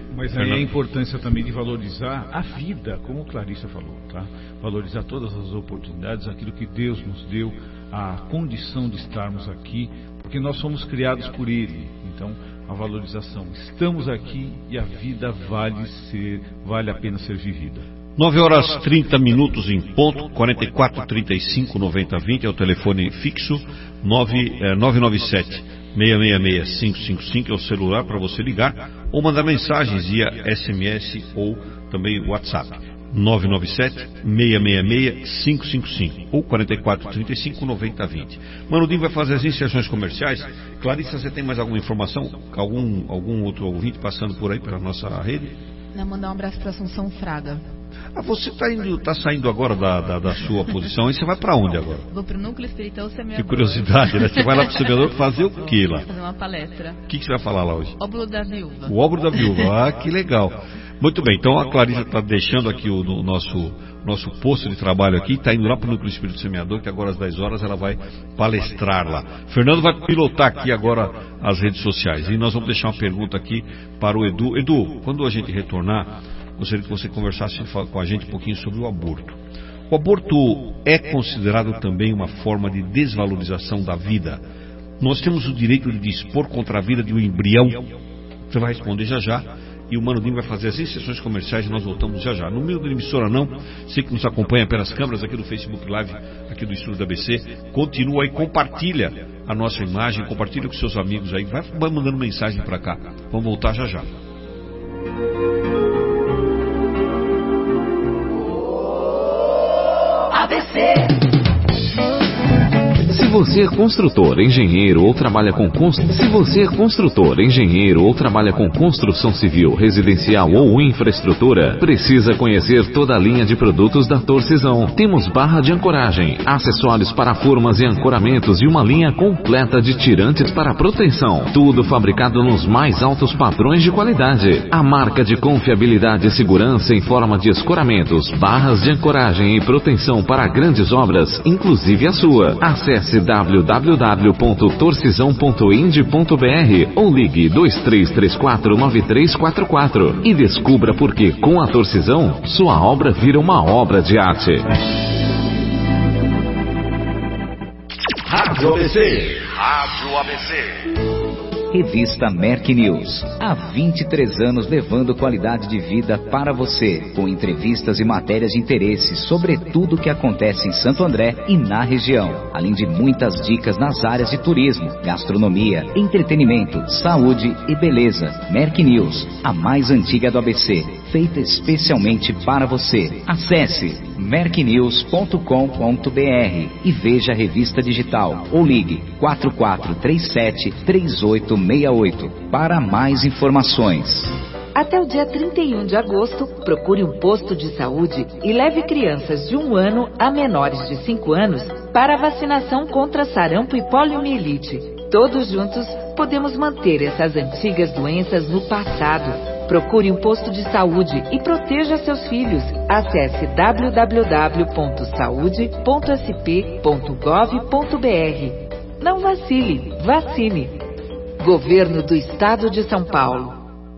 Mas aí a importância também de valorizar a vida, como o Clarissa falou, tá? Valorizar todas as oportunidades, aquilo que Deus nos deu, a condição de estarmos aqui, porque nós somos criados por Ele. Então, a valorização. Estamos aqui e a vida vale a pena ser vivida. 9 horas 30 minutos em ponto, 44 35 90 20 é o telefone fixo, 997 666 555 é o celular para você ligar ou mandar mensagens via SMS ou também WhatsApp. 997 666 555 ou 44 35 90 20. Manudinho vai fazer as inserções comerciais. Clarissa, você tem mais alguma informação? Algum outro ouvinte passando por aí pela nossa rede? Não, mandar um abraço para Assunção Fraga. Você está saindo agora da sua posição e você vai para onde agora? Vou para o Núcleo Espiritual Semeador. Que curiosidade, né? Você vai lá para o Semeador fazer o que lá? Fazer uma palestra. O que você vai falar lá hoje? Óbolo da Viúva. O Óbolo da Viúva, que legal. Muito bem, então a Clarissa está deixando aqui o nosso posto de trabalho aqui, está indo lá para o Núcleo Espírito Semeador, que agora às 10 horas ela vai palestrar lá. Fernando vai pilotar aqui agora as redes sociais. E nós vamos deixar uma pergunta aqui para o Edu. Edu, quando a gente retornar, gostaria que você conversasse com a gente um pouquinho sobre o aborto. O aborto é considerado também uma forma de desvalorização da vida. Nós temos o direito de dispor contra a vida de um embrião? Você vai responder já já. E o Manudinho vai fazer as inserções comerciais e nós voltamos já já. No meio da emissora não, você que nos acompanha pelas câmeras aqui do Facebook Live, aqui do estúdio da ABC, continua aí, compartilha a nossa imagem, compartilha com seus amigos aí, vai mandando mensagem para cá. Vamos voltar já já. ABC. Se você é construtor, engenheiro ou trabalha com construção civil, residencial ou infraestrutura, precisa conhecer toda a linha de produtos da Torcisão. Temos barra de ancoragem, acessórios para formas e ancoramentos e uma linha completa de tirantes para proteção. Tudo fabricado nos mais altos padrões de qualidade. A marca de confiabilidade e segurança em forma de escoramentos, barras de ancoragem e proteção para grandes obras, inclusive a sua. Acesse www.torcisão.ind.br ou ligue 2334-9344 e descubra por que com a Torcisão sua obra vira uma obra de arte. Rádio ABC. Rádio ABC. Revista Merck News. Há 23 anos levando qualidade de vida para você, com entrevistas e matérias de interesse sobre tudo o que acontece em Santo André e na região, além de muitas dicas nas áreas de turismo, gastronomia, entretenimento, saúde e beleza. Merck News, a mais antiga do ABC, feita especialmente para você. Acesse mercknews.com.br e veja a revista digital ou ligue 4437-3868 para mais informações. Até o dia 31 de agosto, procure um posto de saúde e leve crianças de 1 ano a menores de 5 anos para a vacinação contra sarampo e poliomielite. Todos juntos podemos manter essas antigas doenças no passado. Procure um posto de saúde e proteja seus filhos. Acesse www.saude.sp.gov.br. Não vacile, vacine. Governo do Estado de São Paulo.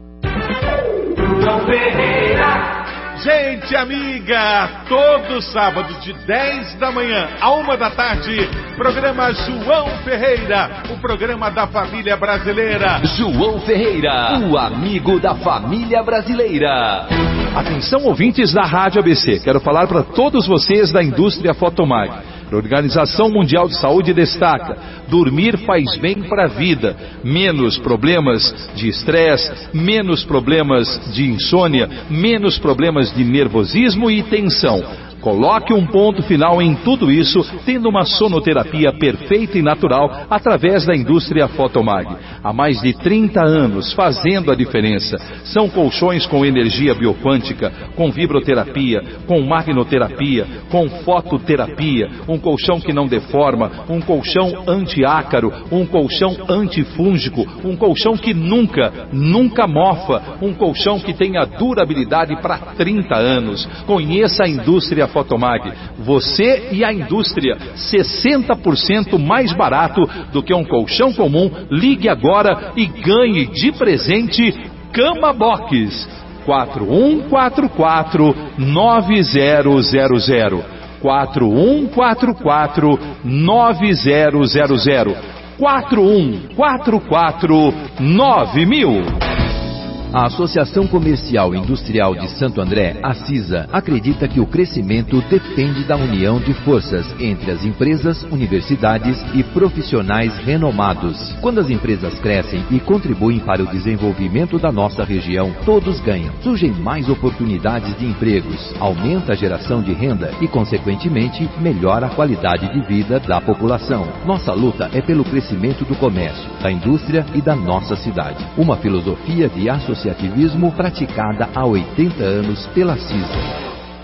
Gente amiga, todo sábado de 10 da manhã a 1 da tarde, programa João Ferreira, o programa da família brasileira. João Ferreira, o amigo da família brasileira. Atenção ouvintes da Rádio ABC, quero falar para todos vocês da indústria Fotomag. A Organização Mundial de Saúde destaca: dormir faz bem para a vida, menos problemas de estresse, menos problemas de insônia, menos problemas de nervosismo e tensão. Coloque um ponto final em tudo isso, tendo uma sonoterapia perfeita e natural através da indústria Fotomag. Há mais de 30 anos fazendo a diferença. São colchões com energia bioquântica, com vibroterapia, com magnoterapia, com fototerapia, um colchão que não deforma, um colchão antiácaro, um colchão antifúngico, um colchão que nunca mofa, um colchão que tem a durabilidade para 30 anos. Conheça a indústria Fotomag, você e a indústria, 60% mais barato do que um colchão comum. Ligue agora e ganhe de presente Cama Box 4144-9000 4144-9000 4144-9000. A Associação Comercial e Industrial de Santo André, a CISA, acredita que o crescimento depende da união de forças entre as empresas, universidades e profissionais renomados. Quando as empresas crescem e contribuem para o desenvolvimento da nossa região, todos ganham. Surgem mais oportunidades de empregos, aumenta a geração de renda e, consequentemente, melhora a qualidade de vida da população. Nossa luta é pelo crescimento do comércio, da indústria e da nossa cidade. Uma filosofia de associativismo praticada há 80 anos pela CISA.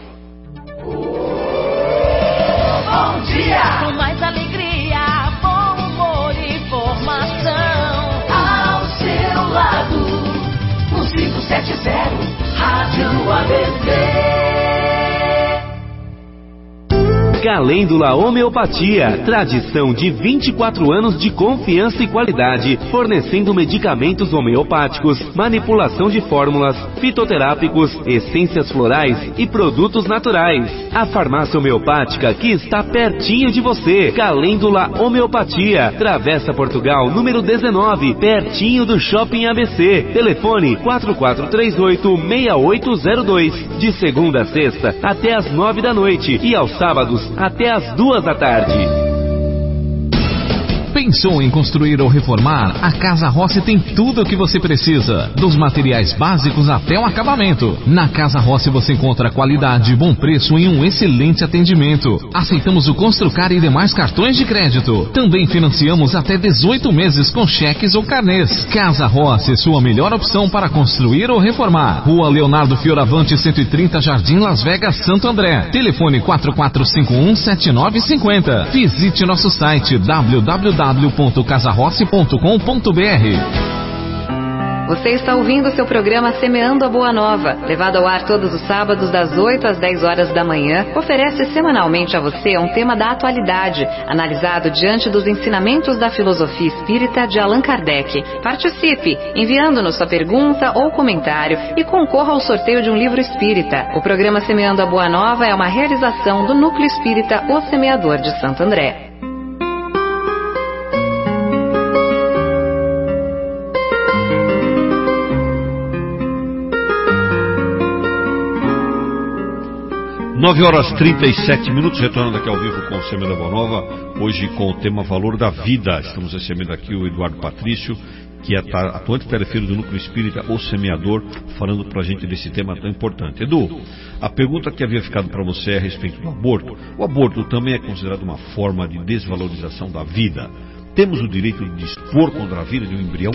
Bom dia! Com mais alegria, bom humor e informação. Ao seu lado, 1570, Rádio ABC. Calêndula Homeopatia, tradição de 24 anos de confiança e qualidade, fornecendo medicamentos homeopáticos, manipulação de fórmulas, fitoterápicos, essências florais e produtos naturais. A farmácia homeopática que está pertinho de você. Calêndula Homeopatia, Travessa Portugal, número 19, pertinho do Shopping ABC. Telefone 4438-6802, de segunda a sexta até às 9 da noite e aos sábados até às 2 da tarde. Pensou em construir ou reformar? A Casa Rossi tem tudo o que você precisa, dos materiais básicos até o acabamento. Na Casa Rossi você encontra qualidade e bom preço em um excelente atendimento. Aceitamos o Construcar e demais cartões de crédito. Também financiamos até 18 meses com cheques ou carnês. Casa Rossi, sua melhor opção para construir ou reformar. Rua Leonardo Fioravante 130, Jardim Las Vegas, Santo André. Telefone 4451-7950. Visite nosso site www.casarossi.com.br. Você está ouvindo o seu programa Semeando a Boa Nova, levado ao ar todos os sábados das 8 às 10 horas da manhã, oferece semanalmente a você um tema da atualidade, analisado diante dos ensinamentos da filosofia espírita de Allan Kardec. Participe, enviando-nos sua pergunta ou comentário e concorra ao sorteio de um livro espírita. O programa Semeando a Boa Nova é uma realização do Núcleo Espírita O Semeador de Santo André. 9 horas 37 minutos, retornando aqui ao vivo com o Semeando a Boa Nova, hoje com o tema Valor da Vida. Estamos recebendo aqui o Eduardo Patrício, que é atuante telefeiro do Núcleo Espírita O Semeador, falando pra gente desse tema tão importante. Edu, a pergunta que havia ficado para você é a respeito do aborto. O aborto também é considerado uma forma de desvalorização da vida. Temos o direito de dispor contra a vida de um embrião?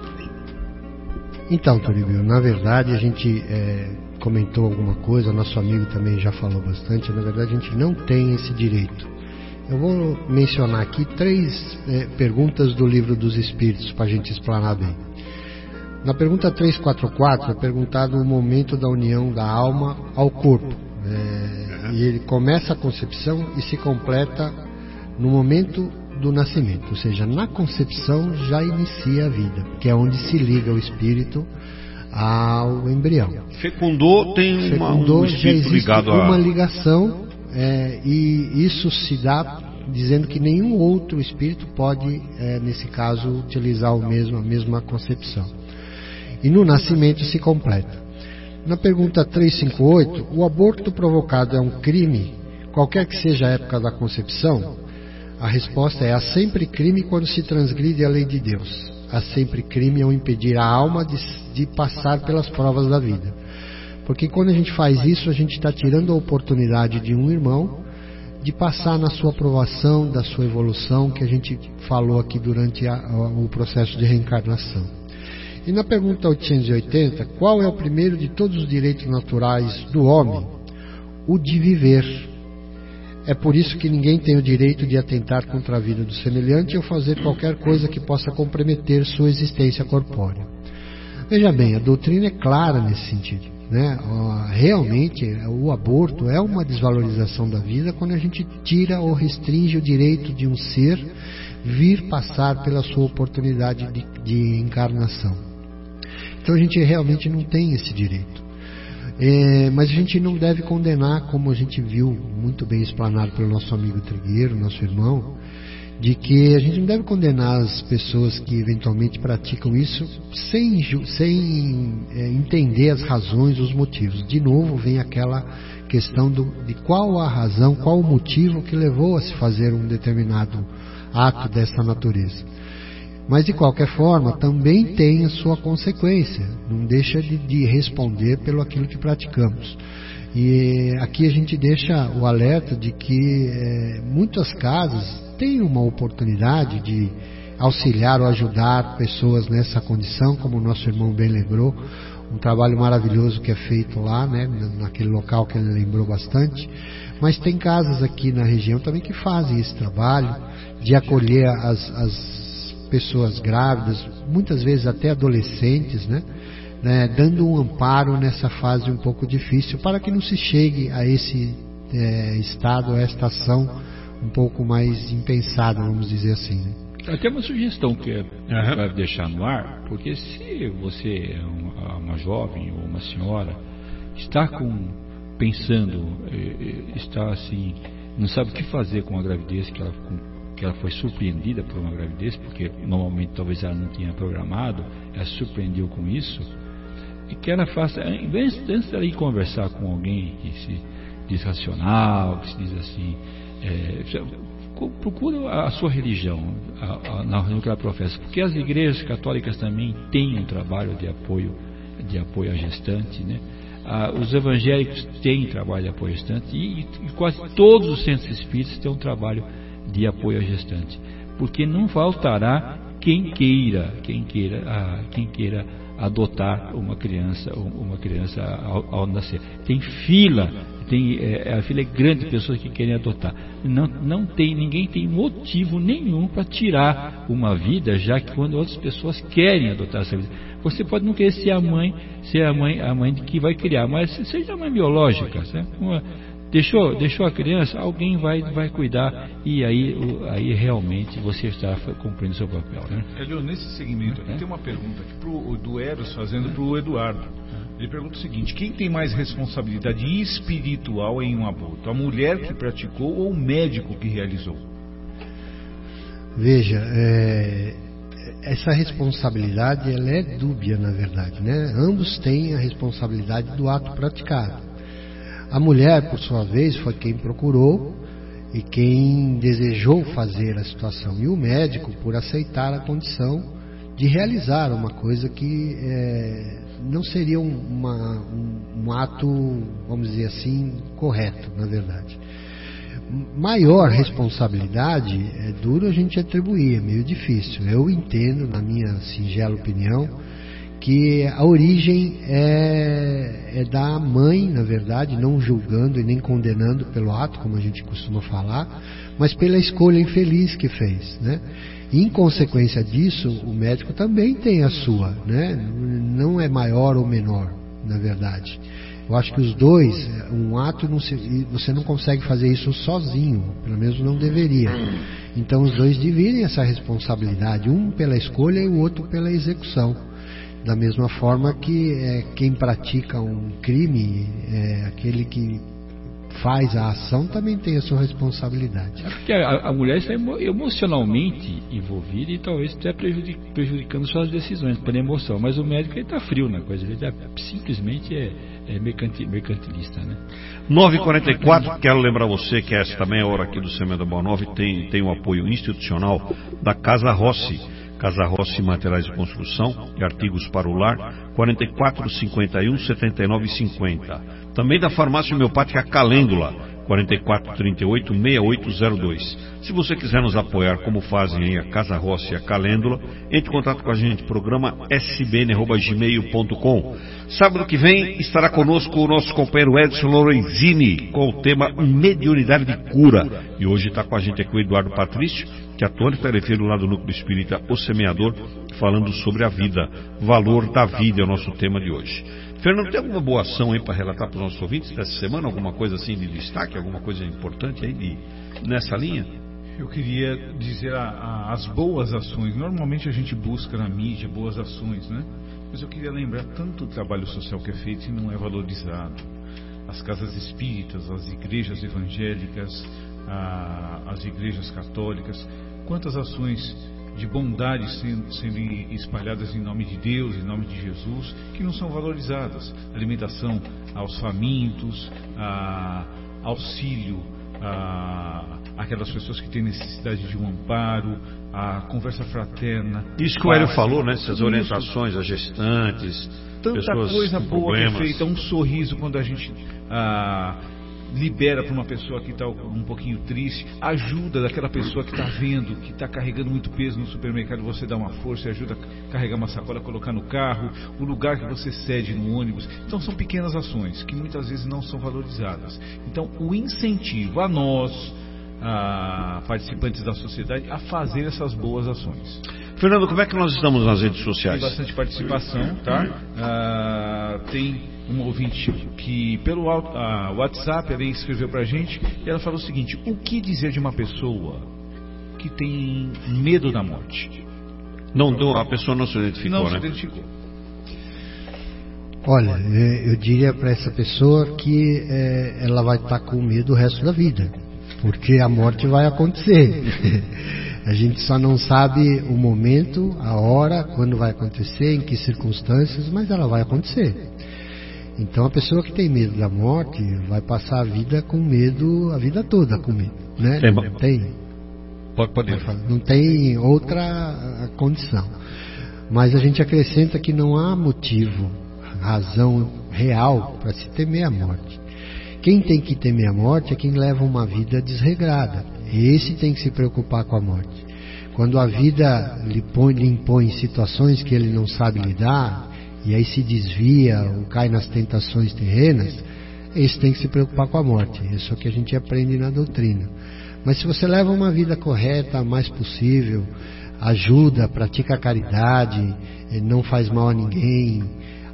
Então, Toribio, na verdade a gente comentou alguma coisa, nosso amigo também já falou bastante. Na verdade a gente não tem esse direito. Eu vou mencionar aqui 3 perguntas do Livro dos Espíritos para a gente explanar bem. Na pergunta 344 é perguntado o momento da união da alma ao corpo. E ele começa a concepção e se completa no momento do nascimento, ou seja, na concepção já inicia a vida, que é onde se liga o espírito ao embrião. Fecundou, tem um espírito ligado a... uma ligação, e isso se dá dizendo que nenhum outro espírito pode, nesse caso, utilizar a mesma concepção. E no nascimento se completa. Na pergunta 358, o aborto provocado é um crime, qualquer que seja a época da concepção? A resposta é: há sempre crime quando se transgride a lei de Deus. Há sempre crime ao impedir a alma de passar pelas provas da vida. Porque quando a gente faz isso, a gente está tirando a oportunidade de um irmão de passar na sua aprovação, da sua evolução, que a gente falou aqui durante o processo de reencarnação. E na pergunta 880, qual é o primeiro de todos os direitos naturais do homem? O de viver. É por isso que ninguém tem o direito de atentar contra a vida do semelhante ou fazer qualquer coisa que possa comprometer sua existência corpórea. Veja bem, a doutrina é clara nesse sentido, né? Realmente, o aborto é uma desvalorização da vida quando a gente tira ou restringe o direito de um ser vir passar pela sua oportunidade de encarnação. Então a gente realmente não tem esse direito. Mas a gente não deve condenar, como a gente viu muito bem explanado pelo nosso amigo Trigueiro, nosso irmão, de que a gente não deve condenar as pessoas que eventualmente praticam isso sem entender as razões, os motivos. De novo vem aquela questão de qual a razão, qual o motivo que levou a se fazer um determinado ato dessa natureza. Mas de qualquer forma também tem a sua consequência, não deixa de responder pelo aquilo que praticamos. E aqui a gente deixa o alerta de que muitas casas têm uma oportunidade de auxiliar ou ajudar pessoas nessa condição, como o nosso irmão bem lembrou, um trabalho maravilhoso que é feito lá, né, naquele local que ele lembrou bastante. Mas tem casas aqui na região também que fazem esse trabalho de acolher as pessoas grávidas, muitas vezes até adolescentes, né, dando um amparo nessa fase um pouco difícil, para que não se chegue a esse estado, a esta ação um pouco mais impensada, vamos dizer assim, né? Até uma sugestão que vai deixar no ar, porque se você é uma jovem ou uma senhora, está pensando, está assim, não sabe o que fazer com a gravidez, que ela foi surpreendida por uma gravidez, porque normalmente talvez ela não tinha programado, ela se surpreendeu com isso, e que ela faça, antes dela ir conversar com alguém que se diz racional, que se diz assim, procura a sua religião, na religião que ela professa, porque as igrejas católicas também têm um trabalho de apoio à gestante, né? Os evangélicos têm trabalho de apoio à gestante e quase todos os centros espíritas têm um trabalho de apoio à gestante, porque não faltará quem queira adotar uma criança ao nascer. Tem fila, a fila é grande de pessoas que querem adotar. Ninguém tem motivo nenhum para tirar uma vida, já que quando outras pessoas querem adotar essa vida. Você pode não querer ser a mãe que vai criar, mas seja a mãe biológica, certo? Deixou a criança, alguém vai cuidar, e aí realmente você está cumprindo seu papel, né? Elio, nesse segmento aqui tem uma pergunta aqui do Eros fazendo para o Eduardo. Ele pergunta o seguinte: quem tem mais responsabilidade espiritual em um aborto? A mulher que praticou ou o médico que realizou? Veja, essa responsabilidade ela é dúbia, na verdade, né? Ambos têm a responsabilidade do ato praticado. A mulher, por sua vez, foi quem procurou e quem desejou fazer a situação. E o médico, por aceitar a condição de realizar uma coisa que não seria um ato, vamos dizer assim, correto, na verdade. Maior responsabilidade é duro a gente atribuir, é meio difícil. Eu entendo, na minha singela opinião, que a origem é da mãe, na verdade, não julgando e nem condenando pelo ato, como a gente costuma falar, mas pela escolha infeliz que fez, né? E, em consequência disso, o médico também tem a sua, né? Não é maior ou menor, na verdade. Eu acho que os dois, um ato, você não consegue fazer isso sozinho, pelo menos não deveria. Então os dois dividem essa responsabilidade, um pela escolha e o outro pela execução. Da mesma forma que quem pratica um crime, aquele que faz a ação, também tem a sua responsabilidade. Porque a mulher está emocionalmente envolvida e talvez até prejudicando suas decisões pela emoção, mas o médico está frio na coisa, ele simplesmente é mercantilista, né? 9h44, quero lembrar você que essa também é a hora aqui do Semeando a Boa Nova, tem o apoio institucional da Casa Rossi. Casa Rossi Materiais de Construção e Artigos para o Lar, 44 51 79 50. Também da Farmácia Homeopática Calêndula, 44 38 6802. Se você quiser nos apoiar, como fazem aí a Casa Rossi e a Calêndula, entre em contato com a gente, programa sbn@gmail.com. Sábado que vem estará conosco o nosso companheiro Edson Lorenzini, com o tema Mediunidade de Cura. E hoje está com a gente aqui o Eduardo Patrício, que atua no telefone lá do Núcleo Espírita O Semeador, falando sobre a vida, valor da vida é o nosso tema de hoje. Fernando, tem alguma boa ação aí para relatar para os nossos ouvintes dessa semana? Alguma coisa assim de destaque? Alguma coisa importante aí nessa linha? Eu queria dizer as boas ações. Normalmente a gente busca na mídia boas ações, né? Mas eu queria lembrar tanto o trabalho social que é feito e não é valorizado. As casas espíritas, as igrejas evangélicas, as igrejas católicas, quantas ações de bondade sendo espalhadas em nome de Deus, em nome de Jesus, que não são valorizadas. Alimentação aos famintos, auxílio aquelas pessoas que têm necessidade de um amparo, a conversa fraterna. Isso que o Hélio falou, né? Essas orientações às gestantes, tanta pessoas coisa com boa problemas. que é feita, um sorriso quando a gente libera para uma pessoa que está um pouquinho triste, ajuda daquela pessoa que está vendo, que está carregando muito peso no supermercado, você dá uma força e ajuda a carregar uma sacola, colocar no carro, o lugar que você cede no ônibus. Então são pequenas ações que muitas vezes não são valorizadas. Então o incentivo a nós, participantes da sociedade, a fazer essas boas ações. Fernando, como é que nós estamos nas redes sociais? Tem bastante participação, tá? Tem um ouvinte que pelo WhatsApp ela escreveu pra gente e ela falou o seguinte: o que dizer de uma pessoa que tem medo da morte? A pessoa não se identificou, não se identificou. Olha, eu diria para essa pessoa que ela vai estar com medo o resto da vida, porque a morte vai acontecer. A gente só não sabe o momento, a hora, quando vai acontecer, em que circunstâncias, mas ela vai acontecer. Então a pessoa que tem medo da morte vai passar a vida com medo, a vida toda com medo, né? Não tem outra condição. Mas a gente acrescenta que não há motivo, razão real para se temer a morte. Quem tem que temer a morte é quem leva uma vida desregrada. Esse tem que se preocupar com a morte. Quando a vida lhe impõe situações que ele não sabe lidar, e aí se desvia ou cai nas tentações terrenas, esse tem que se preocupar com a morte. Isso é o que a gente aprende na doutrina. Mas se você leva uma vida correta, o mais possível, ajuda, pratica a caridade, não faz mal a ninguém,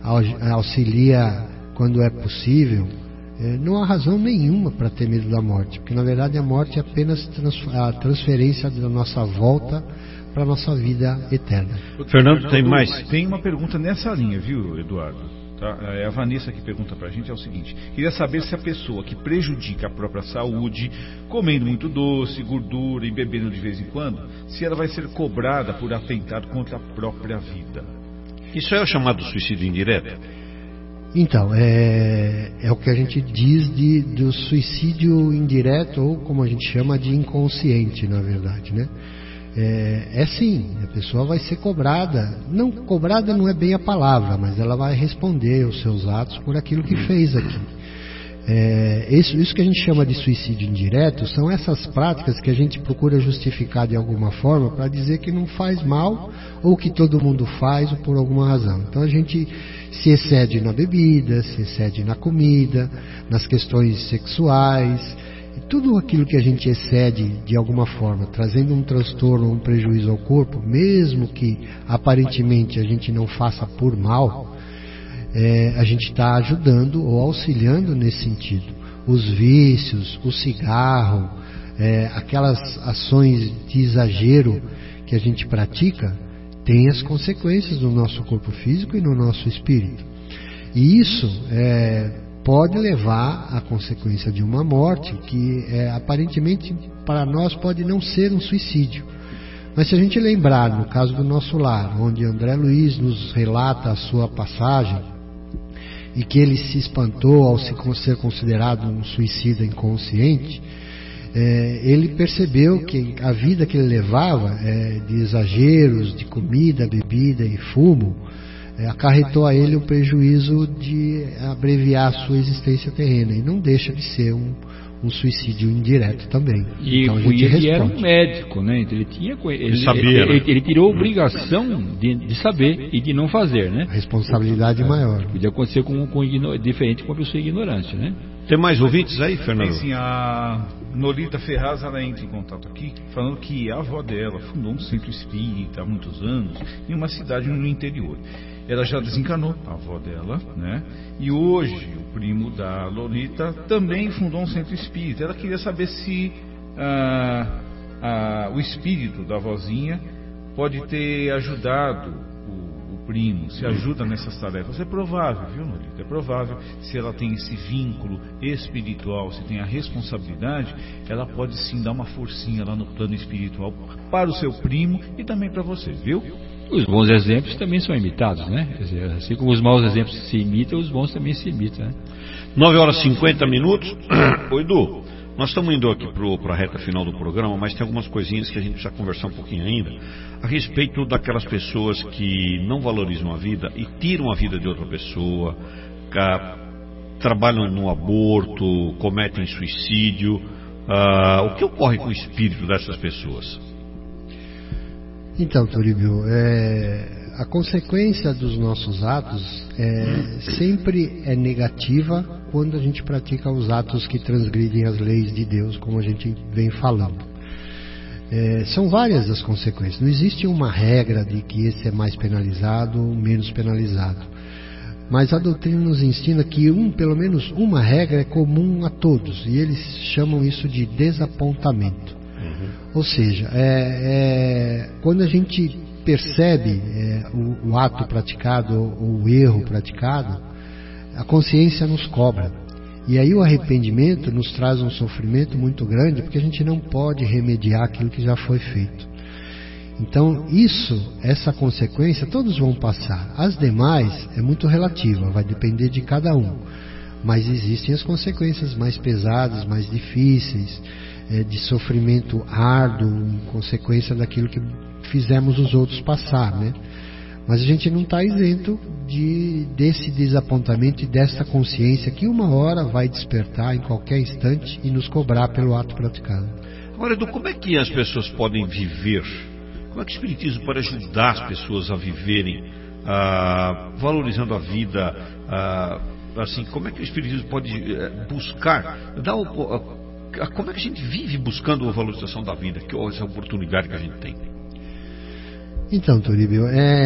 auxilia quando é possível, não há razão nenhuma para ter medo da morte, porque na verdade a morte é apenas a transferência da nossa volta para a nossa vida eterna. Fernando, tem mais? Tem uma pergunta nessa linha, viu, Eduardo? Tá? É a Vanessa que pergunta pra gente, é o seguinte: queria saber se a pessoa que prejudica a própria saúde, comendo muito doce, gordura e bebendo de vez em quando, se ela vai ser cobrada por atentar contra a própria vida. Isso é o chamado suicídio indireto? Então, é o que a gente diz do suicídio indireto, ou como a gente chama de inconsciente, na verdade, né? Sim, a pessoa vai ser cobrada. Não, cobrada não é bem a palavra, mas ela vai responder os seus atos por aquilo que fez aqui. Isso que a gente chama de suicídio indireto são essas práticas que a gente procura justificar de alguma forma para dizer que não faz mal ou que todo mundo faz por alguma razão. Então a gente se excede na bebida, se excede na comida, nas questões sexuais, tudo aquilo que a gente excede de alguma forma, trazendo um transtorno, um prejuízo ao corpo, mesmo que aparentemente a gente não faça por mal, a gente está ajudando ou auxiliando nesse sentido. Os vícios, o cigarro, aquelas ações de exagero que a gente pratica, tem as consequências no nosso corpo físico e no nosso espírito. E isso pode levar à consequência de uma morte que aparentemente para nós pode não ser um suicídio. Mas se a gente lembrar no caso do nosso lar, onde André Luiz nos relata a sua passagem e que ele se espantou ao ser considerado um suicida inconsciente, ele percebeu que a vida que ele levava de exageros, de comida, bebida e fumo, acarretou a ele o prejuízo de abreviar a sua existência terrena, e não deixa de ser um suicídio indireto também. E então, ele era um médico, né? Ele sabia, ele tirou a obrigação de saber e de não fazer, né? A responsabilidade maior. Podia acontecer diferente com a pessoa ignorante, né? Tem mais ouvintes aí, Fernando? Sim, a Nolita Ferraz, ela entra em contato aqui, falando que a avó dela fundou um centro espírita há muitos anos em uma cidade no interior. Ela já desencarnou, a avó dela, né? E hoje o primo da Lolita também fundou um centro espírita. Ela queria saber se o espírito da avózinha pode ter ajudado o primo, se ajuda nessas tarefas. É provável, viu, Nolita? É provável, se ela tem esse vínculo espiritual, se tem a responsabilidade, ela pode sim dar uma forcinha lá no plano espiritual para o seu primo e também para você, viu? Os bons exemplos também são imitados, né? Quer dizer, assim como os maus exemplos se imitam, os bons também se imitam, né? 9h50. Ô, Edu, nós estamos indo aqui para a reta final do programa, mas tem algumas coisinhas que a gente precisa conversar um pouquinho ainda a respeito daquelas pessoas que não valorizam a vida e tiram a vida de outra pessoa, trabalham no aborto, cometem suicídio. O que ocorre com o espírito dessas pessoas? Então, Toribio, a consequência dos nossos atos sempre é negativa quando a gente pratica os atos que transgridem as leis de Deus, como a gente vem falando. São várias as consequências. Não existe uma regra de que esse é mais penalizado ou menos penalizado. Mas a doutrina nos ensina que pelo menos uma regra é comum a todos, e eles chamam isso de desapontamento. Ou seja, quando a gente percebe o ato praticado ou o erro praticado, a consciência nos cobra. E aí o arrependimento nos traz um sofrimento muito grande, porque a gente não pode remediar aquilo que já foi feito. Então essa consequência todos vão passar. As demais é muito relativa, vai depender de cada um. Mas existem as consequências mais pesadas, mais difíceis, de sofrimento árduo, em consequência daquilo que fizemos os outros passar, né? Mas a gente não está isento desse desapontamento e dessa consciência que uma hora vai despertar em qualquer instante e nos cobrar pelo ato praticado. Agora, Edu, como é que as pessoas podem viver? Como é que o Espiritismo pode ajudar as pessoas a viverem, valorizando a vida? Assim, como é que o Espiritismo pode buscar, como é que a gente vive buscando a valorização da vida, que é essa oportunidade que a gente tem? Então, Toribio,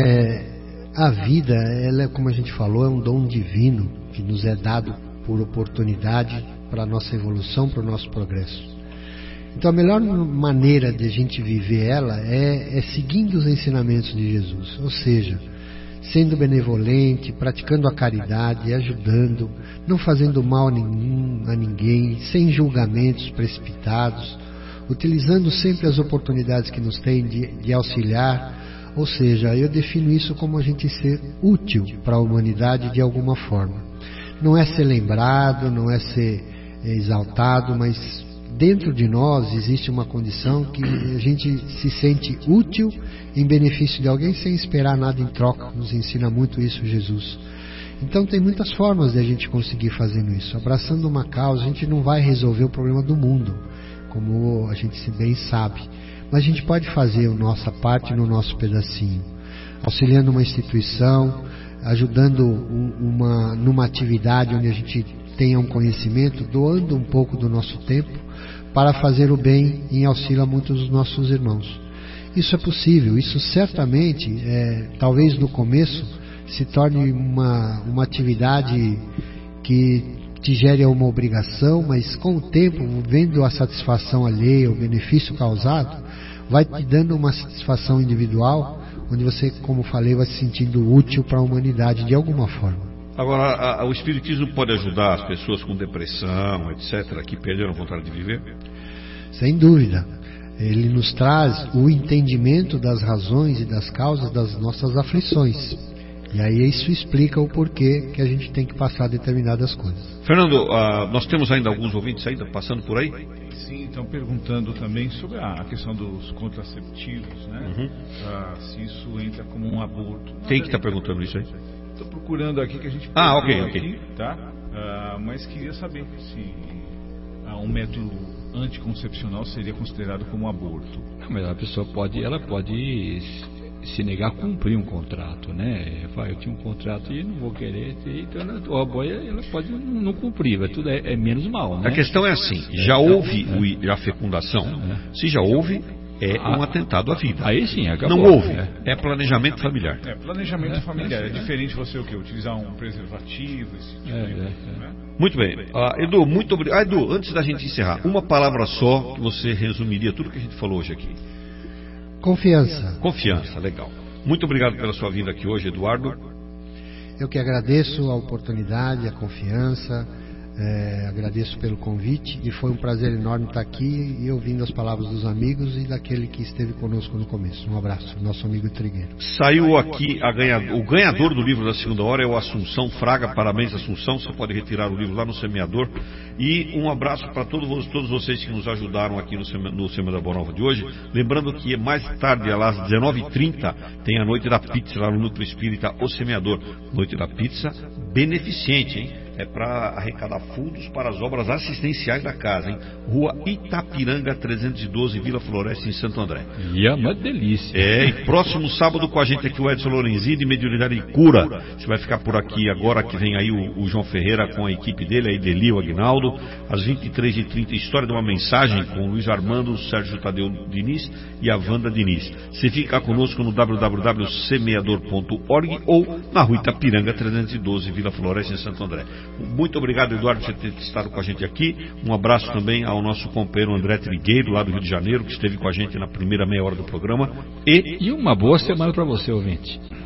a vida, ela, como a gente falou, é um dom divino que nos é dado por oportunidade para a nossa evolução, para o nosso progresso. Então a melhor maneira de a gente viver ela é seguindo os ensinamentos de Jesus, ou seja, sendo benevolente, praticando a caridade, ajudando, não fazendo mal a ninguém, sem julgamentos precipitados, utilizando sempre as oportunidades que nos tem de auxiliar. Ou seja, eu defino isso como a gente ser útil para a humanidade de alguma forma. Não é ser lembrado, não é ser exaltado, mas dentro de nós existe uma condição que a gente se sente útil em benefício de alguém sem esperar nada em troca. Nos ensina muito isso Jesus. Então tem muitas formas de a gente conseguir fazendo isso. Abraçando uma causa, a gente não vai resolver o problema do mundo, como a gente bem sabe. Mas a gente pode fazer a nossa parte no nosso pedacinho, auxiliando uma instituição, ajudando numa atividade onde a gente tenha um conhecimento, doando um pouco do nosso tempo para fazer o bem em auxílio a muitos dos nossos irmãos. Isso é possível, isso certamente, talvez no começo, se torne uma atividade que te gere uma obrigação, mas com o tempo, vendo a satisfação alheia, o benefício causado, vai te dando uma satisfação individual, onde você, como falei, vai se sentindo útil para a humanidade de alguma forma. Agora, o Espiritismo pode ajudar as pessoas com depressão, etc., que perderam a vontade de viver? Sem dúvida. Ele nos traz o entendimento das razões e das causas das nossas aflições. E aí isso explica o porquê que a gente tem que passar determinadas coisas. Fernando, nós temos ainda alguns ouvintes ainda passando por aí? Sim, estão perguntando também sobre a questão dos contraceptivos, né? Se isso entra como um aborto. Quem que está perguntando isso aí? Estou procurando aqui que a gente ok. Aqui, tá? Mas queria saber se um método anticoncepcional seria considerado como aborto. Não, mas a pessoa pode se negar a cumprir um contrato, né? Eu tinha um contrato e não vou querer ter, então ela pode não cumprir, tudo é menos mal, né? A questão é assim, já houve a fecundação, se já houve, um atentado à vida. Aí sim, acabou. Não houve, é planejamento familiar. Planejamento familiar, é diferente você utilizar um preservativo, esse tipo de coisa, né? Muito bem, Edu, muito obrigado. Edu, antes da gente encerrar, uma palavra só que você resumiria tudo que a gente falou hoje aqui. Confiança. Confiança, legal. Muito obrigado pela sua vinda aqui hoje, Eduardo. Eu que agradeço a oportunidade, a confiança, agradeço pelo convite e foi um prazer enorme estar aqui e ouvindo as palavras dos amigos e daquele que esteve conosco no começo. Um abraço, nosso amigo Trigueiro. Saiu aqui o ganhador do livro da segunda hora é o Assunção Fraga. Parabéns, Assunção. Você pode retirar o livro lá no Semeador. E um abraço para todos vocês que nos ajudaram aqui no Semeador da Boa Nova de hoje. Lembrando que mais tarde, às 19h30, tem a Noite da Pizza lá no Núcleo Espírita O Semeador. Noite da Pizza beneficente, hein? É para arrecadar fundos para as obras assistenciais da casa, hein? Rua Itapiranga 312, Vila Floresta, em Santo André. E é uma delícia. E próximo sábado com a gente aqui o Edson Lorenzini, de Mediunidade e Cura. Você vai ficar por aqui agora que vem aí o João Ferreira com a equipe dele, a Ideli, o Aguinaldo. Às 23h30, História de uma Mensagem com o Luiz Armando, o Sérgio Tadeu Diniz e a Wanda Diniz. Você fica conosco no www.semeador.org ou na Rua Itapiranga 312, Vila Floresta, em Santo André. Muito obrigado, Eduardo, por ter estado com a gente aqui. Um abraço também ao nosso companheiro André Trigueiro, lá do Rio de Janeiro, que esteve com a gente na primeira meia hora do programa. E uma boa semana para você, ouvinte.